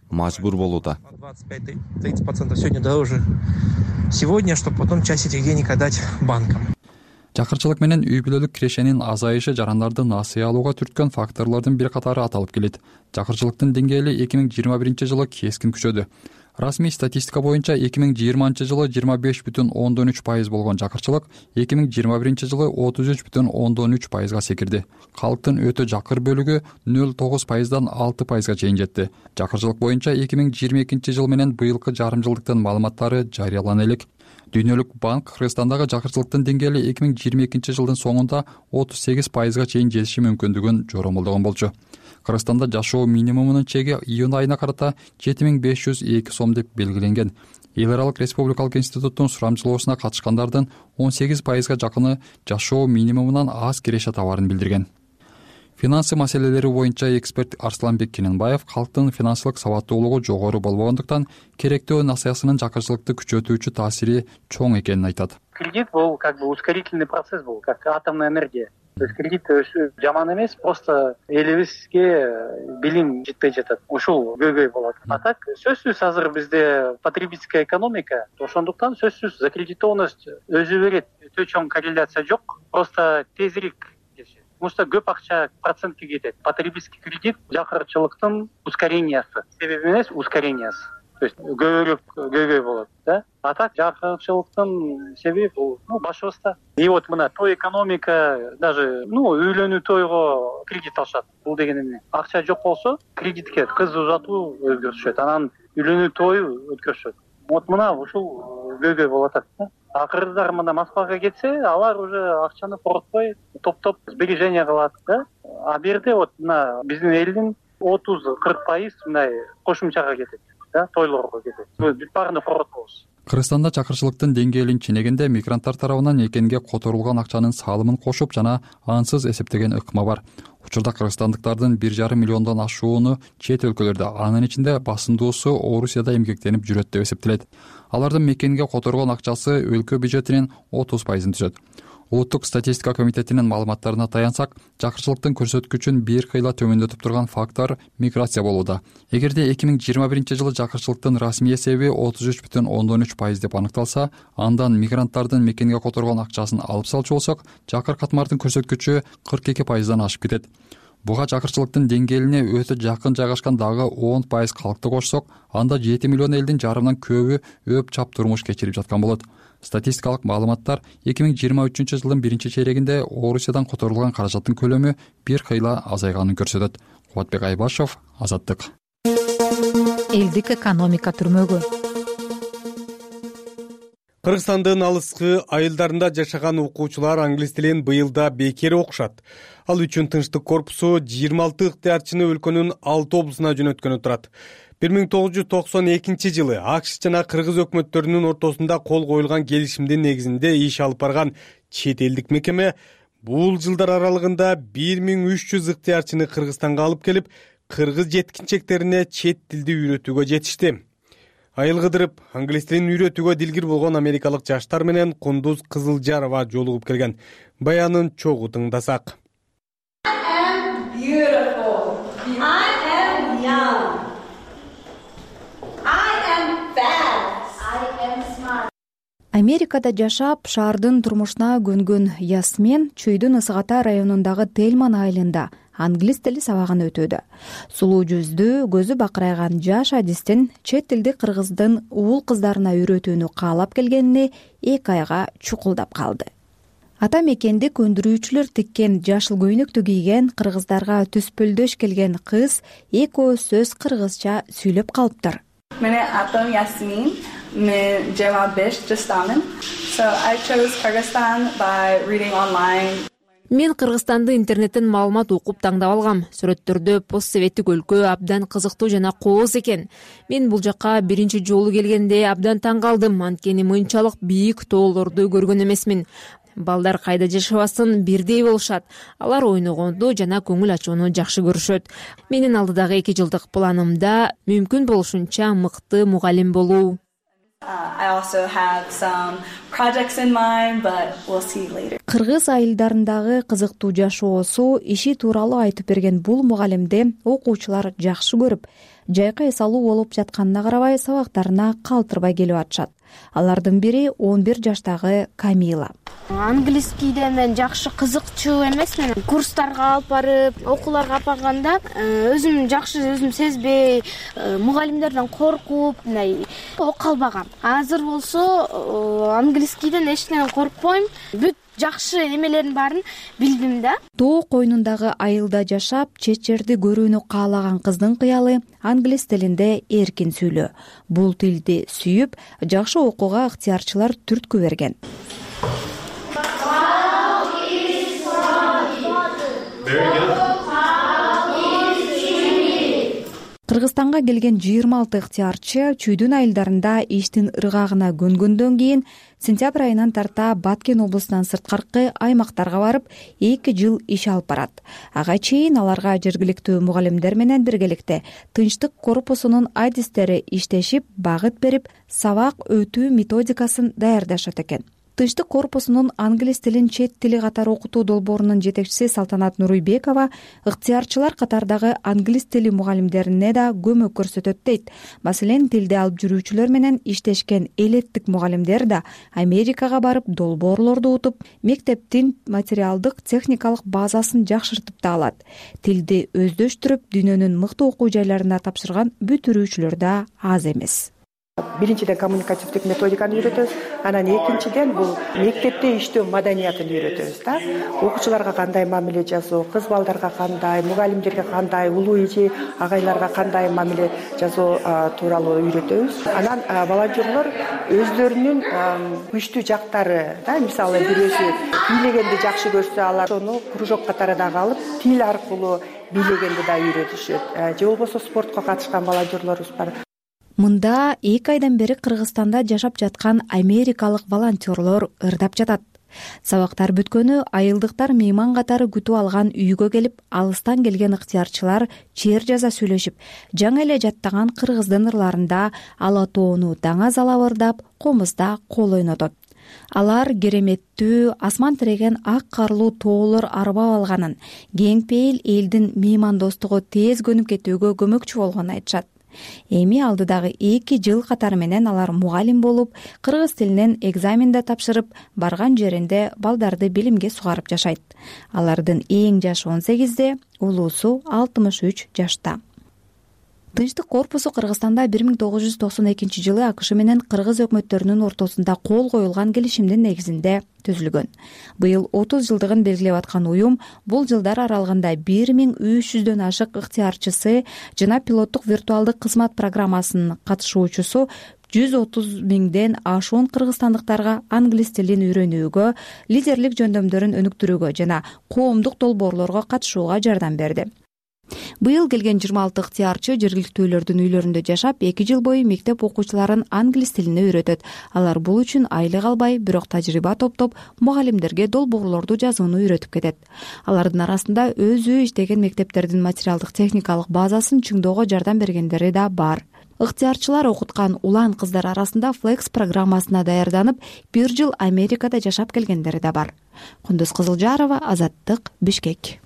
мажбур болууда. двадцать пять тридцать процентов сегодня дороже сегодня, чтобы потом часть этих денег отдать банкам. Жакырчылык менен үй бүлөлүк кирешенин азайышы жарандарды насыя алууга түрткөн факторлордун бир катары аталып келет. Жакырчылыктын деңгээли эки миң жыйырма биринчи жылы кескин күчөдү. Расмий статистика боюнча эки миң жыйырманчы жылы жыйырма беш бүтүн ондон үч пайыз болгон жакырчылык эки миң жыйырма биринчи жылы отуз үч бүтүн ондон үч пайызга секирди. Калктын өтө жакыр бөлүгү нөл тогуз пайыздан алты пайызга чейин жетти. Жакырчылык боюнча эки миң жыйырма экинчи жыл менен быйылкы жарым жылдыктын маалыматтары жарыялана элек. Дүйнөлүк банк Кыргызстандагы жакырчылыктын деңгээли эки миң жыйырма экинчи жылдын соңунда отуз сегиз пайызга чейин жетиши мүмкүндүгүн жоромолдогон болчу. Кыргызстанда жашоо минимумунун чеги июнь айына карата жети миң беш жүз эки сом деп белгиленген. Эл аралык республикалык институттун сурамчылоосуна катышкандардын он сегиз пайызга жакыны жашоо минимумунан аз киреше табарын билдирген. Финансы маселелери боюнча эксперт Арсланбек Кененбаев калктын финансылык сабаттуулугу жогору болбогондуктан керектөө насыясынын жакырчылыкты күчөтүүчү таасири чоң экенин айтат. Кредит был как бы ускорительный процесс был, как атомная энергия. То есть кредит жаман эмес, просто элибизге билим жетпей жатат. Ушул көйгөй болот. А так сөзсүз азыр бизде потребительская экономика, ошондуктан сөзсүз закредитованность өзү берет. Өтө чоң корреляция жок, просто тезирээк. Потому что көп акча процентке кетет. Потребительский кредит жакырчылыктын ускорениясы. Себеби эмес, ускорениясы. То есть көбүрөөк көйгөй болот, да? А так жакырчылыктын себеби бул, ну, башыбызда. И вот мына той экономика, даже, ну, үйлөнүү тойго кредит алышат. Бул деген эмне? Акча жок болсо, кредитке кыз узатуу өзгөрүшөт. Анан үйлөнүү тою өткөрүшөт. Вот мына ушул көйгөй болуп атат, да? А кыргыздар мына Москвага кетсе, алар уже акчаны коротпой топ-топ сбережение кылат, да? А бу жерде вот мына биздин элдин отуз кырк пайыз мындай кошумчага кетет, да, тойлорго кетет. Бүт баарын коротпойбуз. Кыргызстанда чакырчылыктын деңгээлин ченегенде мигранттар тарабынан экенге которулган акчанын салымын кошуп жана ансыз эсептеген ыкма бар. Учурда кыргызстандыктардын бир жарым миллиондон ашууну чет өлкөлөрдө, анын ичинде басымдуусу Орусияда эмгектенип жүрөт деп эсептелет. Алардын мекенге которгон акчасы өлкө бюджетинин отуз пайызын түзөт. Улуттук статистика комитетинин маалыматтарына таянсак, жакырчылыктын көрсөткүчүн бир кыйла төмөндөтүп турган фактор миграция болууда. Эгерде эки миң жыйырма биринчи жылы жакырчылыктын расмий эсеби отуз үч бүтүн ондон үч пайыз деп аныкталса, андан мигранттардын мекенге которгон акчасын алып салчу болсок, жакыр катмардын көрсөткүчү кырк эки пайыздан ашып кетет. Буга жакырчылыктын деңгээлине өтө жакын жайгашкан дагы он пайыз калкты кошсок, анда жети миллион элдин жарымынан көбү өп чап турмуш кечирип жаткан болот. Статистикалык маалыматтар эки миң жыйырма үчүнчү жылдын биринчи чейрегинде Орусиядан которулган каражаттын көлөмү бир кыйла азайганын көрсөтөт. Кубатбек Айбашев, Азаттык. Элдик экономика түрмөгү. Кыргызстандын алыскы айылдарында жашаган окуучулар англис тилин быйылда бекер окушат. Ал үчүн Тынчтык корпусу жыйырма алты ыктыярчыны өлкөнүн алты облусуна жөнөткөнү турат. бир миң тогуз жүз токсон экинчи жылы АКШ жана Кыргыз өкмөттөрүнүн ортосунда кол коюлган келишимдин негизинде иш алып барган чет элдик мекеме бул жылдар аралыгында бир миң үч жүз ыктыярчыны Кыргызстанга алып келип, кыргыз жеткинчектерине чет тилди үйрөтүүгө жетишти. Айыл кыдырып, англис тилин үйрөтүүгө дилгир болгон америкалык жаштар менен Кундуз Кызылжарова жолугуп келген. Баянын чогуу тыңдасак. Америкада жашап, шаардын турмушуна көнгөн Ясмен Чүйдүн Ысыгата районундагы Тельман айылында англис тили сабагын өтөдү. Сулуу жүздүү, көзү бакырайган жаш адистин чет тилди кыргыздын уул кыздарына үйрөтүүнү каалап келгенине эки айга чукулдап калды. Ата мекенди көндүрүүчүлөр тиккен жашыл көйнөктү кийген кыргыздарга түспөлдөш келген кыз экөө сөз кыргызча сүйлөп калыптыр. Менин атым Ясмин, мен жыйырма беш жаштамын. So I chose Kyrgyzstan by reading online. Мен Кыргызстанды интернеттен маалымат окуп таңдап алгам. Сүрөттөрдө постсоветтик өлкө абдан кызыктуу жана кооз экен. Мен бул жакка биринчи жолу келгенде абдан таң калдым, анткени мынчалык бийик тоолорду көргөн эмесмин. Балдар кайда жашабасын бирдей болушат. Алар ойногонду жана көңүл ачууну жакшы көрүшөт. Менин алдыдагы эки жылдык планымда мүмкүн болушунча мыкты мугалим болуу. I also have some projects in mind, but we'll see later. Кыргыз айылдарындагы кызыктуу жашоосу иши тууралуу айтып берген бул мугалимди окуучулар жакшы көрүп, жайкы эс алуу болуп жатканына карабай сабактарына калтырбай келип атышат. Алардын бири он бир жаштагы Камила. Английскийде мен жакшы кызыкчу эмесмин. Курстарга алып барып, окууларга алып барганда өзүм жакшы өзүм сезбей, мугалимдерден коркуп, мындай окуя албагам. Азыр болсо английскийден эч нерседен коркпойм. Бүт жакшы эмелердин баарын билдим да. Тоо койнундагы айылда жашап, чет жерди көрүүнү каалаган кыздын кыялы англис тилинде эркин сүйлөө. Бул тилди сүйүп, жакшы окууга ыктыярчылар түрткү берген. Кыргызстанга келген жыйырма алты ыктыярчы чүйдүн айылдарында иштин ыргагына көнгөндөн кийин сентябрь айынан тарта Баткен облусунан сырткаркы аймактарга барып, эки жыл иш алып барат. Ага чейин аларга жергиликтүү мугалимдер менен биргеликте тынчтык корпусунун адистери иштешип, багыт берип, сабак өтүү методикасын даярдашат экен. Тынчтык корпусунун англис тилин чет тили катары окутуу долбоорунун жетекчиси Салтанат Нуруйбекова ыктыярчылар катардагы англис тили мугалимдерине да көмөк көрсөтөт дейт. Маселен, тилди алып жүрүүчүлөр менен иштешкен элеттик мугалимдер да Америкага барып долбоорлорду утуп, мектептин материалдык техникалык базасын жакшыртып да алат. Тилди өздөштүрүп, дүйнөнүн мыкты окуу жайларына тапшырган бүтүрүүчүлөр да аз эмес. Биринчиден коммуникативдик методиканы үйрөтөбүз, анан экинчиден бул мектепте иштөө маданиятын үйрөтөбүз да. Окуучуларга кандай мамиле жасоо, кыз балдарга кандай, мугалимдерге кандай, улуу эже агайларга кандай мамиле жасоо тууралуу үйрөтөбүз. Анан волонтерлор өздөрүнүн күчтүү жактары, да, мисалы бирөөсү бийлегенди жакшы көрсө, алар ошону кружок катары дагы алып, тил аркылуу бийлегенди да үйрөтүшөт. Же болбосо спортко катышкан волонтерлорубуз бар. Мында эки айдан бери Кыргызстанда жашап жаткан америкалык волонтерлор ырдап жатат. Сабактар бүткөнү айылдыктар мейман катары күтүп алган үйгө келип, алыстан келген ыктыярчылар чер жаза сүйлөшүп, жаңы эле жаттаган кыргыздын ырларында ала тоону даңаз алап ырдап, комузда кол ойнотот. Алар кереметтүү, асман тиреген ак карлуу тоолор арбап алганын, кең пейил элдин меймандостугу тез көнүп кетүүгө көмөкчү болгонун айтышат. Эми алдыдагы эки жыл катары менен алар мугалим болуп, кыргыз тилинен экзаменде тапшырып, барган жеринде балдарды билимге сугарып жашайт. Алардын эң жашы он сегизде, улуусу алтымыш үч жашта. Тынчтык корпусу Кыргызстанда бир миң тогуз жүз токсон экинчи жылы АКШ менен кыргыз өкмөттөрүнүн ортосунда кол коюлган келишимдин негизинде түзүлгөн. Быйыл отуз жылдыгын белгилеп аткан уюм бул жылдар аралыгында бир миң үч жүздөн ашык ыктыярчысы жана пилоттук виртуалдык кызмат программасынын катышуучусу жүз отуз миңден ашуун кыргызстандыктарга англис тилин үйрөнүүгө, лидерлик жөндөмдөрүн өнүктүрүүгө жана коомдук долбоорлорго катышууга жардам берди. Быйыл келген жыйырма алты ыктыярчы жергиликтүүлөрдүн үйлөрүндө жашап, эки жыл бою мектеп окуучуларын англис тилине үйрөтөт. Алар бул үчүн айлык албай, бирок тажрыйба топтоп, мугалимдерге долбоорлорду жазууну үйрөтүп кетет. Алардын арасында өзү иштеген мектептердин материалдык техникалык базасын чыңдоого жардам бергендери да бар. Ыктыярчылар окуткан улан кыздар арасында Flex программасына даярданып, бир жыл Америкада жашап келгендери да бар. Кундуз Кызылжарова, Азаттык, Бишкек.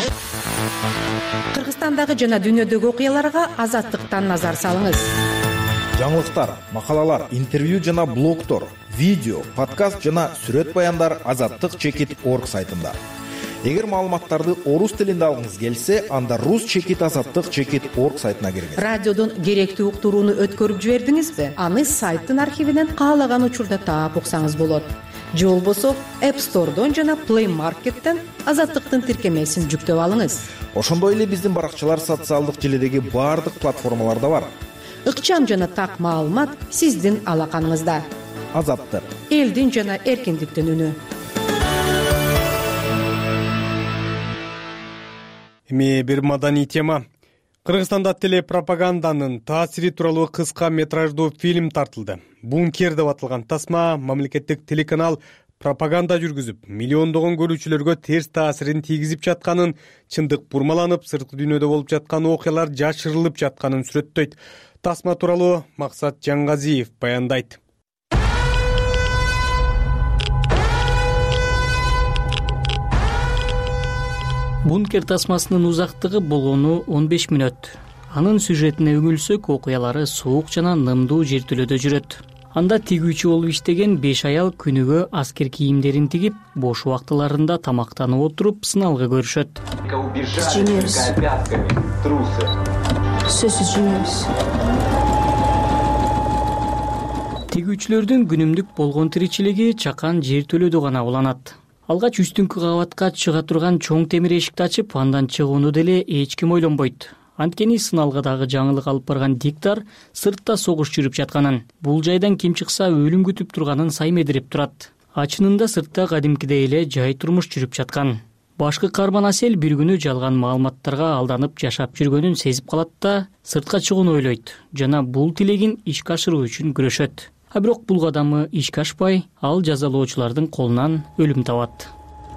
Кыргызстандагы жана дүйнөдөгү окуяларга Азаттыктан назар салыңыз. Жаңылыктар, макалалар, интервью жана блогтор, видео, подкаст жана сүрөт баяндар азаттык чекит точка орг сайтында. Эгер маалыматтарды орус тилинде алгыңыз келсе, анда рус чекит азаттык чекит точка орг сайтына киргиз. Радиодон керектүү уктурууну өткөрүп жибердиңизби? Аны сайттын архивинен каалаган учурда таап уксаңыз болот. Же болбосо App Store'дон жана Play Market'тен Азаттыктын тиркемесин жүктөп алыңыз. Ошондой эле биздин баракчалар социалдык желедеги баардык платформаларда бар. Ыкчам жана так маалымат сиздин алаканыңызда. Азаттык. Элдин жана эркиндиктин үнү. Эми бир маданий тема. Кыргызстанда телепропаганданын таасири тууралуу кыска метраждуу фильм тартылды. Бункер деп аталган тасма мамлекеттик телеканал пропаганда жүргүзүп, миллиондогон көрүүчүлөргө терс таасирин тийгизип жатканын, чындык бурмаланып, сырткы дүйнөдө болуп жаткан окуялар жашырылып жатканын сүрөттөйт. Тасма тууралуу Максат Жаңгазиев баяндайт. Бункер тасмасынын узактыгы болгону он беш мүнөт. Анын сюжетине үңүлсөк, окуялары суук жана нымдуу жертөлөдө жүрөт. Анда тигүүчү болуп иштеген беш аял күнүгө аскер кийимдерин тигип, бош убактыларында тамактанып отуруп сыналгы көрүшөт. Жеңебиз. Сөзсүз жеңебиз. Тигүүчүлөрдүн күнүмдүк болгон тиричилиги чакан жертөлөдө гана уланат. Алгач үстүңкү кабатка чыга турган чоң темир эшикти ачып, андан чыгууну деле эч ким ойлонбойт. Анткени сыналгыдагы жаңылык алып барган диктор сыртта согуш жүрүп жатканын, бул жайдан ким чыкса өлүм күтүп турганын саймедирип турат. Ачынында сыртта кадимкидей эле жай турмуш жүрүп жаткан. Башкы каарман Асел бир күнү жалган маалыматтарга алданып жашап жүргөнүн сезип калат да сыртка чыгууну ойлойт жана бул тилегин ишке ашыруу үчүн күрөшөт. А бирок бул кадамы ишке ашпай, ал жазалоочулардын колунан өлүм табат.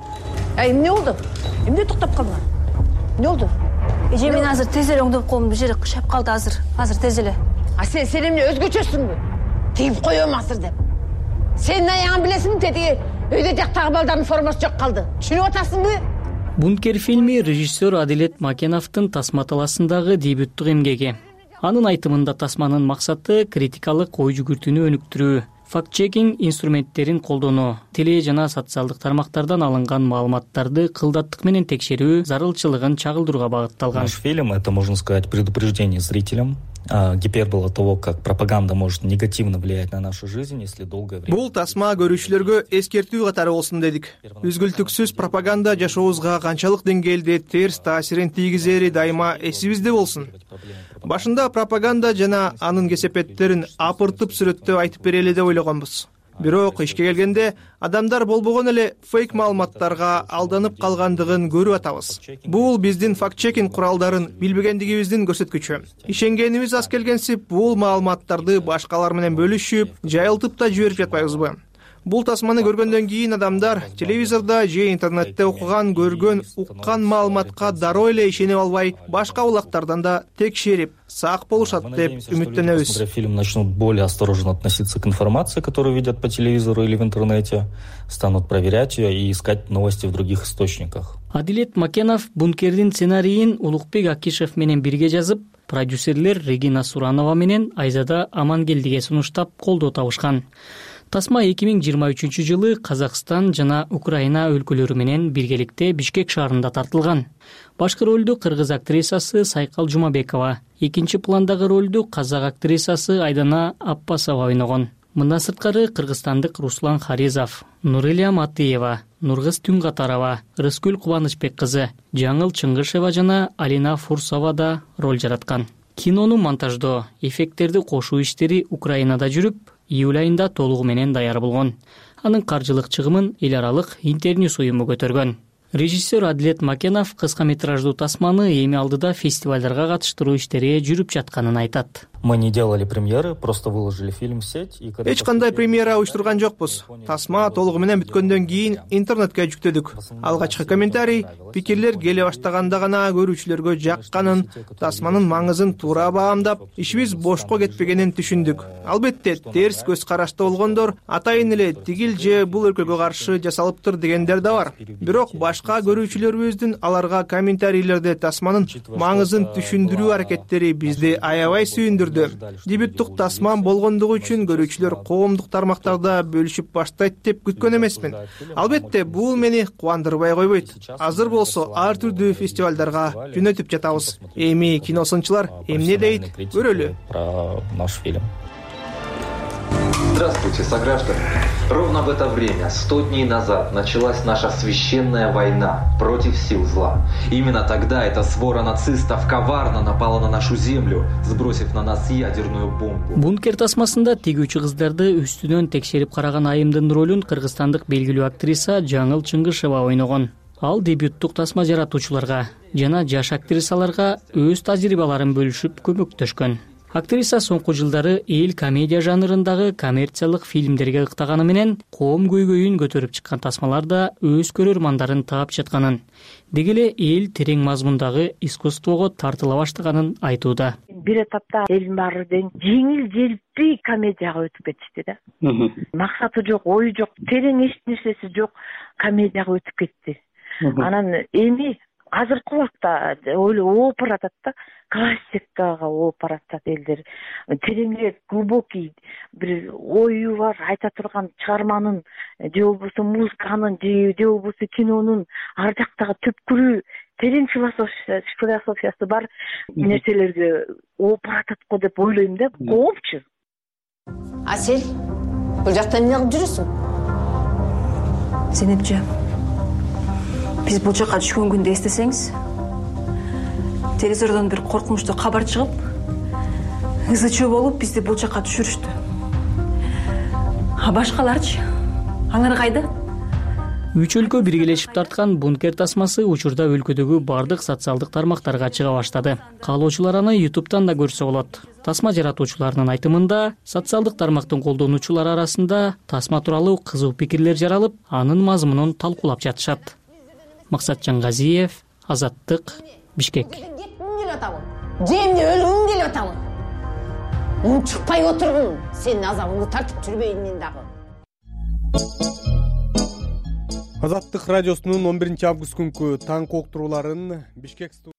Ай, эмне болду? Эмне токтоп калдың? Эмне болду? Эже, мен азыр тез эле оңдоп коем, бир жери кышап калды азыр. Азыр тез эле. А сен сен эмне өзгөчөсүңбү? Тигип коем азыр деп. Сенин аягың билесиңби, тетиги өйдө жактагы балдардын формасы жок калды. Түшүнүп атасыңбы? Бункер фильми режиссер Адилет Макеновдун тасма таласындагы дебюттук эмгеги. Анын айтымында тасманын максаты критикалык ой жүгүртүүнү өнүктүрүү, факт-чекинг инструменттерин колдонуу, теле жана социалдык тармактардан алынган маалыматтарды кылдаттык менен текшерүү зарылчылыгын чагылдырууга багытталган. Наш фильм — это, можно сказать, предупреждение зрителям, гипербола того, как пропаганда может негативно влиять на нашу жизнь, если долгое время. Бул тасма көрүүчүлөргө эскертүү катары болсун дедик. Үзгүлтүксүз пропаганда жашообузга канчалык деңгээлде терс таасирин тийгизери дайыма эсибизде болсун. Башында пропаганда жана анын кесепеттерин апыртып сүрөттөп айтып берели деп ойлогонбуз. Бирок ишке келгенде адамдар болбогон эле фейк маалыматтарга алданып калгандыгын көрүп атабыз. Бул биздин факт-чекинг куралдарын билбегендигибиздин көрсөткүчү. Ишенгенибиз аз келгенсип, бул маалыматтарды башкалар менен бөлүшүп, жайылтып да жиберип жатпайбызбы? Бул тасманы көргөндөн кийин адамдар телевизордо же интернетте окуган, көргөн, уккан маалыматка дароо эле ишенип албай, башка булактардан да текшерип, сак болушат деп үмүттөнөбүз. Смотря фильм, начнут более осторожно относиться к информации, которую видят по телевизору или в интернете, станут проверять ее и искать новости в других источниках. Адилет Макенов Бункердин сценарийин Улукбек Акишев менен бирге жазып, продюсерлер Регина Суранова менен Айзада Амангелдиге сунуштап колдоо табышкан. Тасма эки миң жыйырма үчүнчү жылы Казакстан жана Украина өлкөлөрү менен биргеликте Бишкек шаарында тартылган. Башкы ролду кыргыз актрисасы Сайкал Жумабекова, экинчи пландагы ролду казак актрисасы Айдана Аппасова ойногон. Мындан сырткары кыргызстандык Руслан Харизов, Нурилия Матыева, Нургыз Түнгатарова, Рыскүл Кубанычбек кызы, Жаңыл Чыңгышева жана Алина Фурсова да роль жараткан. Кинону монтаждоо, эффекттерди кошуу иштери Украинада жүрүп, июль айында толугу менен даяр болгон. Анын каржылык чыгымын эл аралык Интерньюс уюму көтөргөн. Режиссер Адилет Макенов кыска метраждуу тасманы эми алдыда фестивалдарга катыштыруу иштери жүрүп жатканын айтат. Мы не делали премьеры, просто выложили фильм в сеть. Эч кандай премьера уюштурган жокпуз. Тасма толугу менен бүткөндөн кийин интернетке жүктөдүк. Алгачкы комментарий, пикирлер келе баштаганда гана көрүүчүлөргө жакканын, тасманын маңызын туура баамдап, ишибиз бошко кетпегенин түшүндүк. Албетте, терс көз карашта болгондор атайын эле тигил же бул өлкөгө каршы жасалыптыр дегендер да бар. Бирок башка көрүүчүлөрүбүздүн аларга комментарийлерде тасманын маңызын түшүндүрүү аракеттери бизди аябай сүйүндүрдү. Дебюттук тасман болгондугу үчүн көрүүчүлөр коомдук тармактарда бөлүшүп баштайт деп күткөн эмесмин. Албетте, бул мени кубандырбай койбойт. Азыр болсо ар түрдүү фестивалдарга жөнөтүп жатабыз. Эми киносунчулар эмне дейт, көрөлү. Про наш фильм. Здравствуйте, сограждане. Ровно в это время, сто дней назад, началась наша священная война против сил зла. Именно тогда эта свора нацистов коварно напала на нашу землю, сбросив на нас ядерную бомбу. Бункер тасмасында тигүүчү кыздарды үстүнөн текшерип караган айымдын ролун кыргызстандык белгилүү актриса Жаңыл Чыңгышева ойногон. Ал дебюттук тасма жаратуучуларга жана жаш актрисаларга өз тажрыйбаларын бөлүшүп көмөктөшкөн. Актриса соңку жылдары эл комедия жанрындагы коммерциялык фильмдерге ыктаганы менен коом көйгөйүн көтөрүп чыккан тасмаларда өз көрөрмандарын таап жатканын, деги эле эл терең мазмундагы искусствого тартыла баштаганын айтууда. Бир этапта элдин баары тең жеңил желпи комедияга өтүп кетишти да. Максаты жок, ою жок, терең эч нерсеси жок комедияга өтүп кетти. Анан эми азыркы убакта ооп баратат да, классикага ооп баратат элдер. Тереңирээк, глубокий бир ою бар, айта турган чыгарманын же болбосо музыканын же болбосо кинонун ар жактагы түпкүрү, терең философиясы бар нерселерге ооп баратат го деп ойлойм да. Коопчу. Асель, бул жакта эмне кылып жүрөсүң? Зейнепже, биз бул жакка түшкөн күндү эстесеңиз, телевизордон бир коркунучтуу кабар чыгып, ызы чуу болуп бизди бул жакка түшүрүштү. А башкаларчы? Алар кайда? Үч өлкө биргелешип тарткан бункер тасмасы учурда өлкөдөгү бардык социалдык тармактарга чыга баштады. Каалоочулар аны ютубтан да көрсө болот. Тасма жаратуучуларынын айтымында, социалдык тармактын колдонуучулар арасында тасма тууралуу кызуу пикирлер жаралып, анын мазмунун талкуулап жатышат. Максатжан Газиев, Азаттык, Бишкек. Же эмне өлгүң келип атабы? Унчукпай отургун, сенин азабыңды тартып жүрбөйүн мен дагы. Азаттык радиосунун он биринчи август күнкү таң уктурууларын Бишкек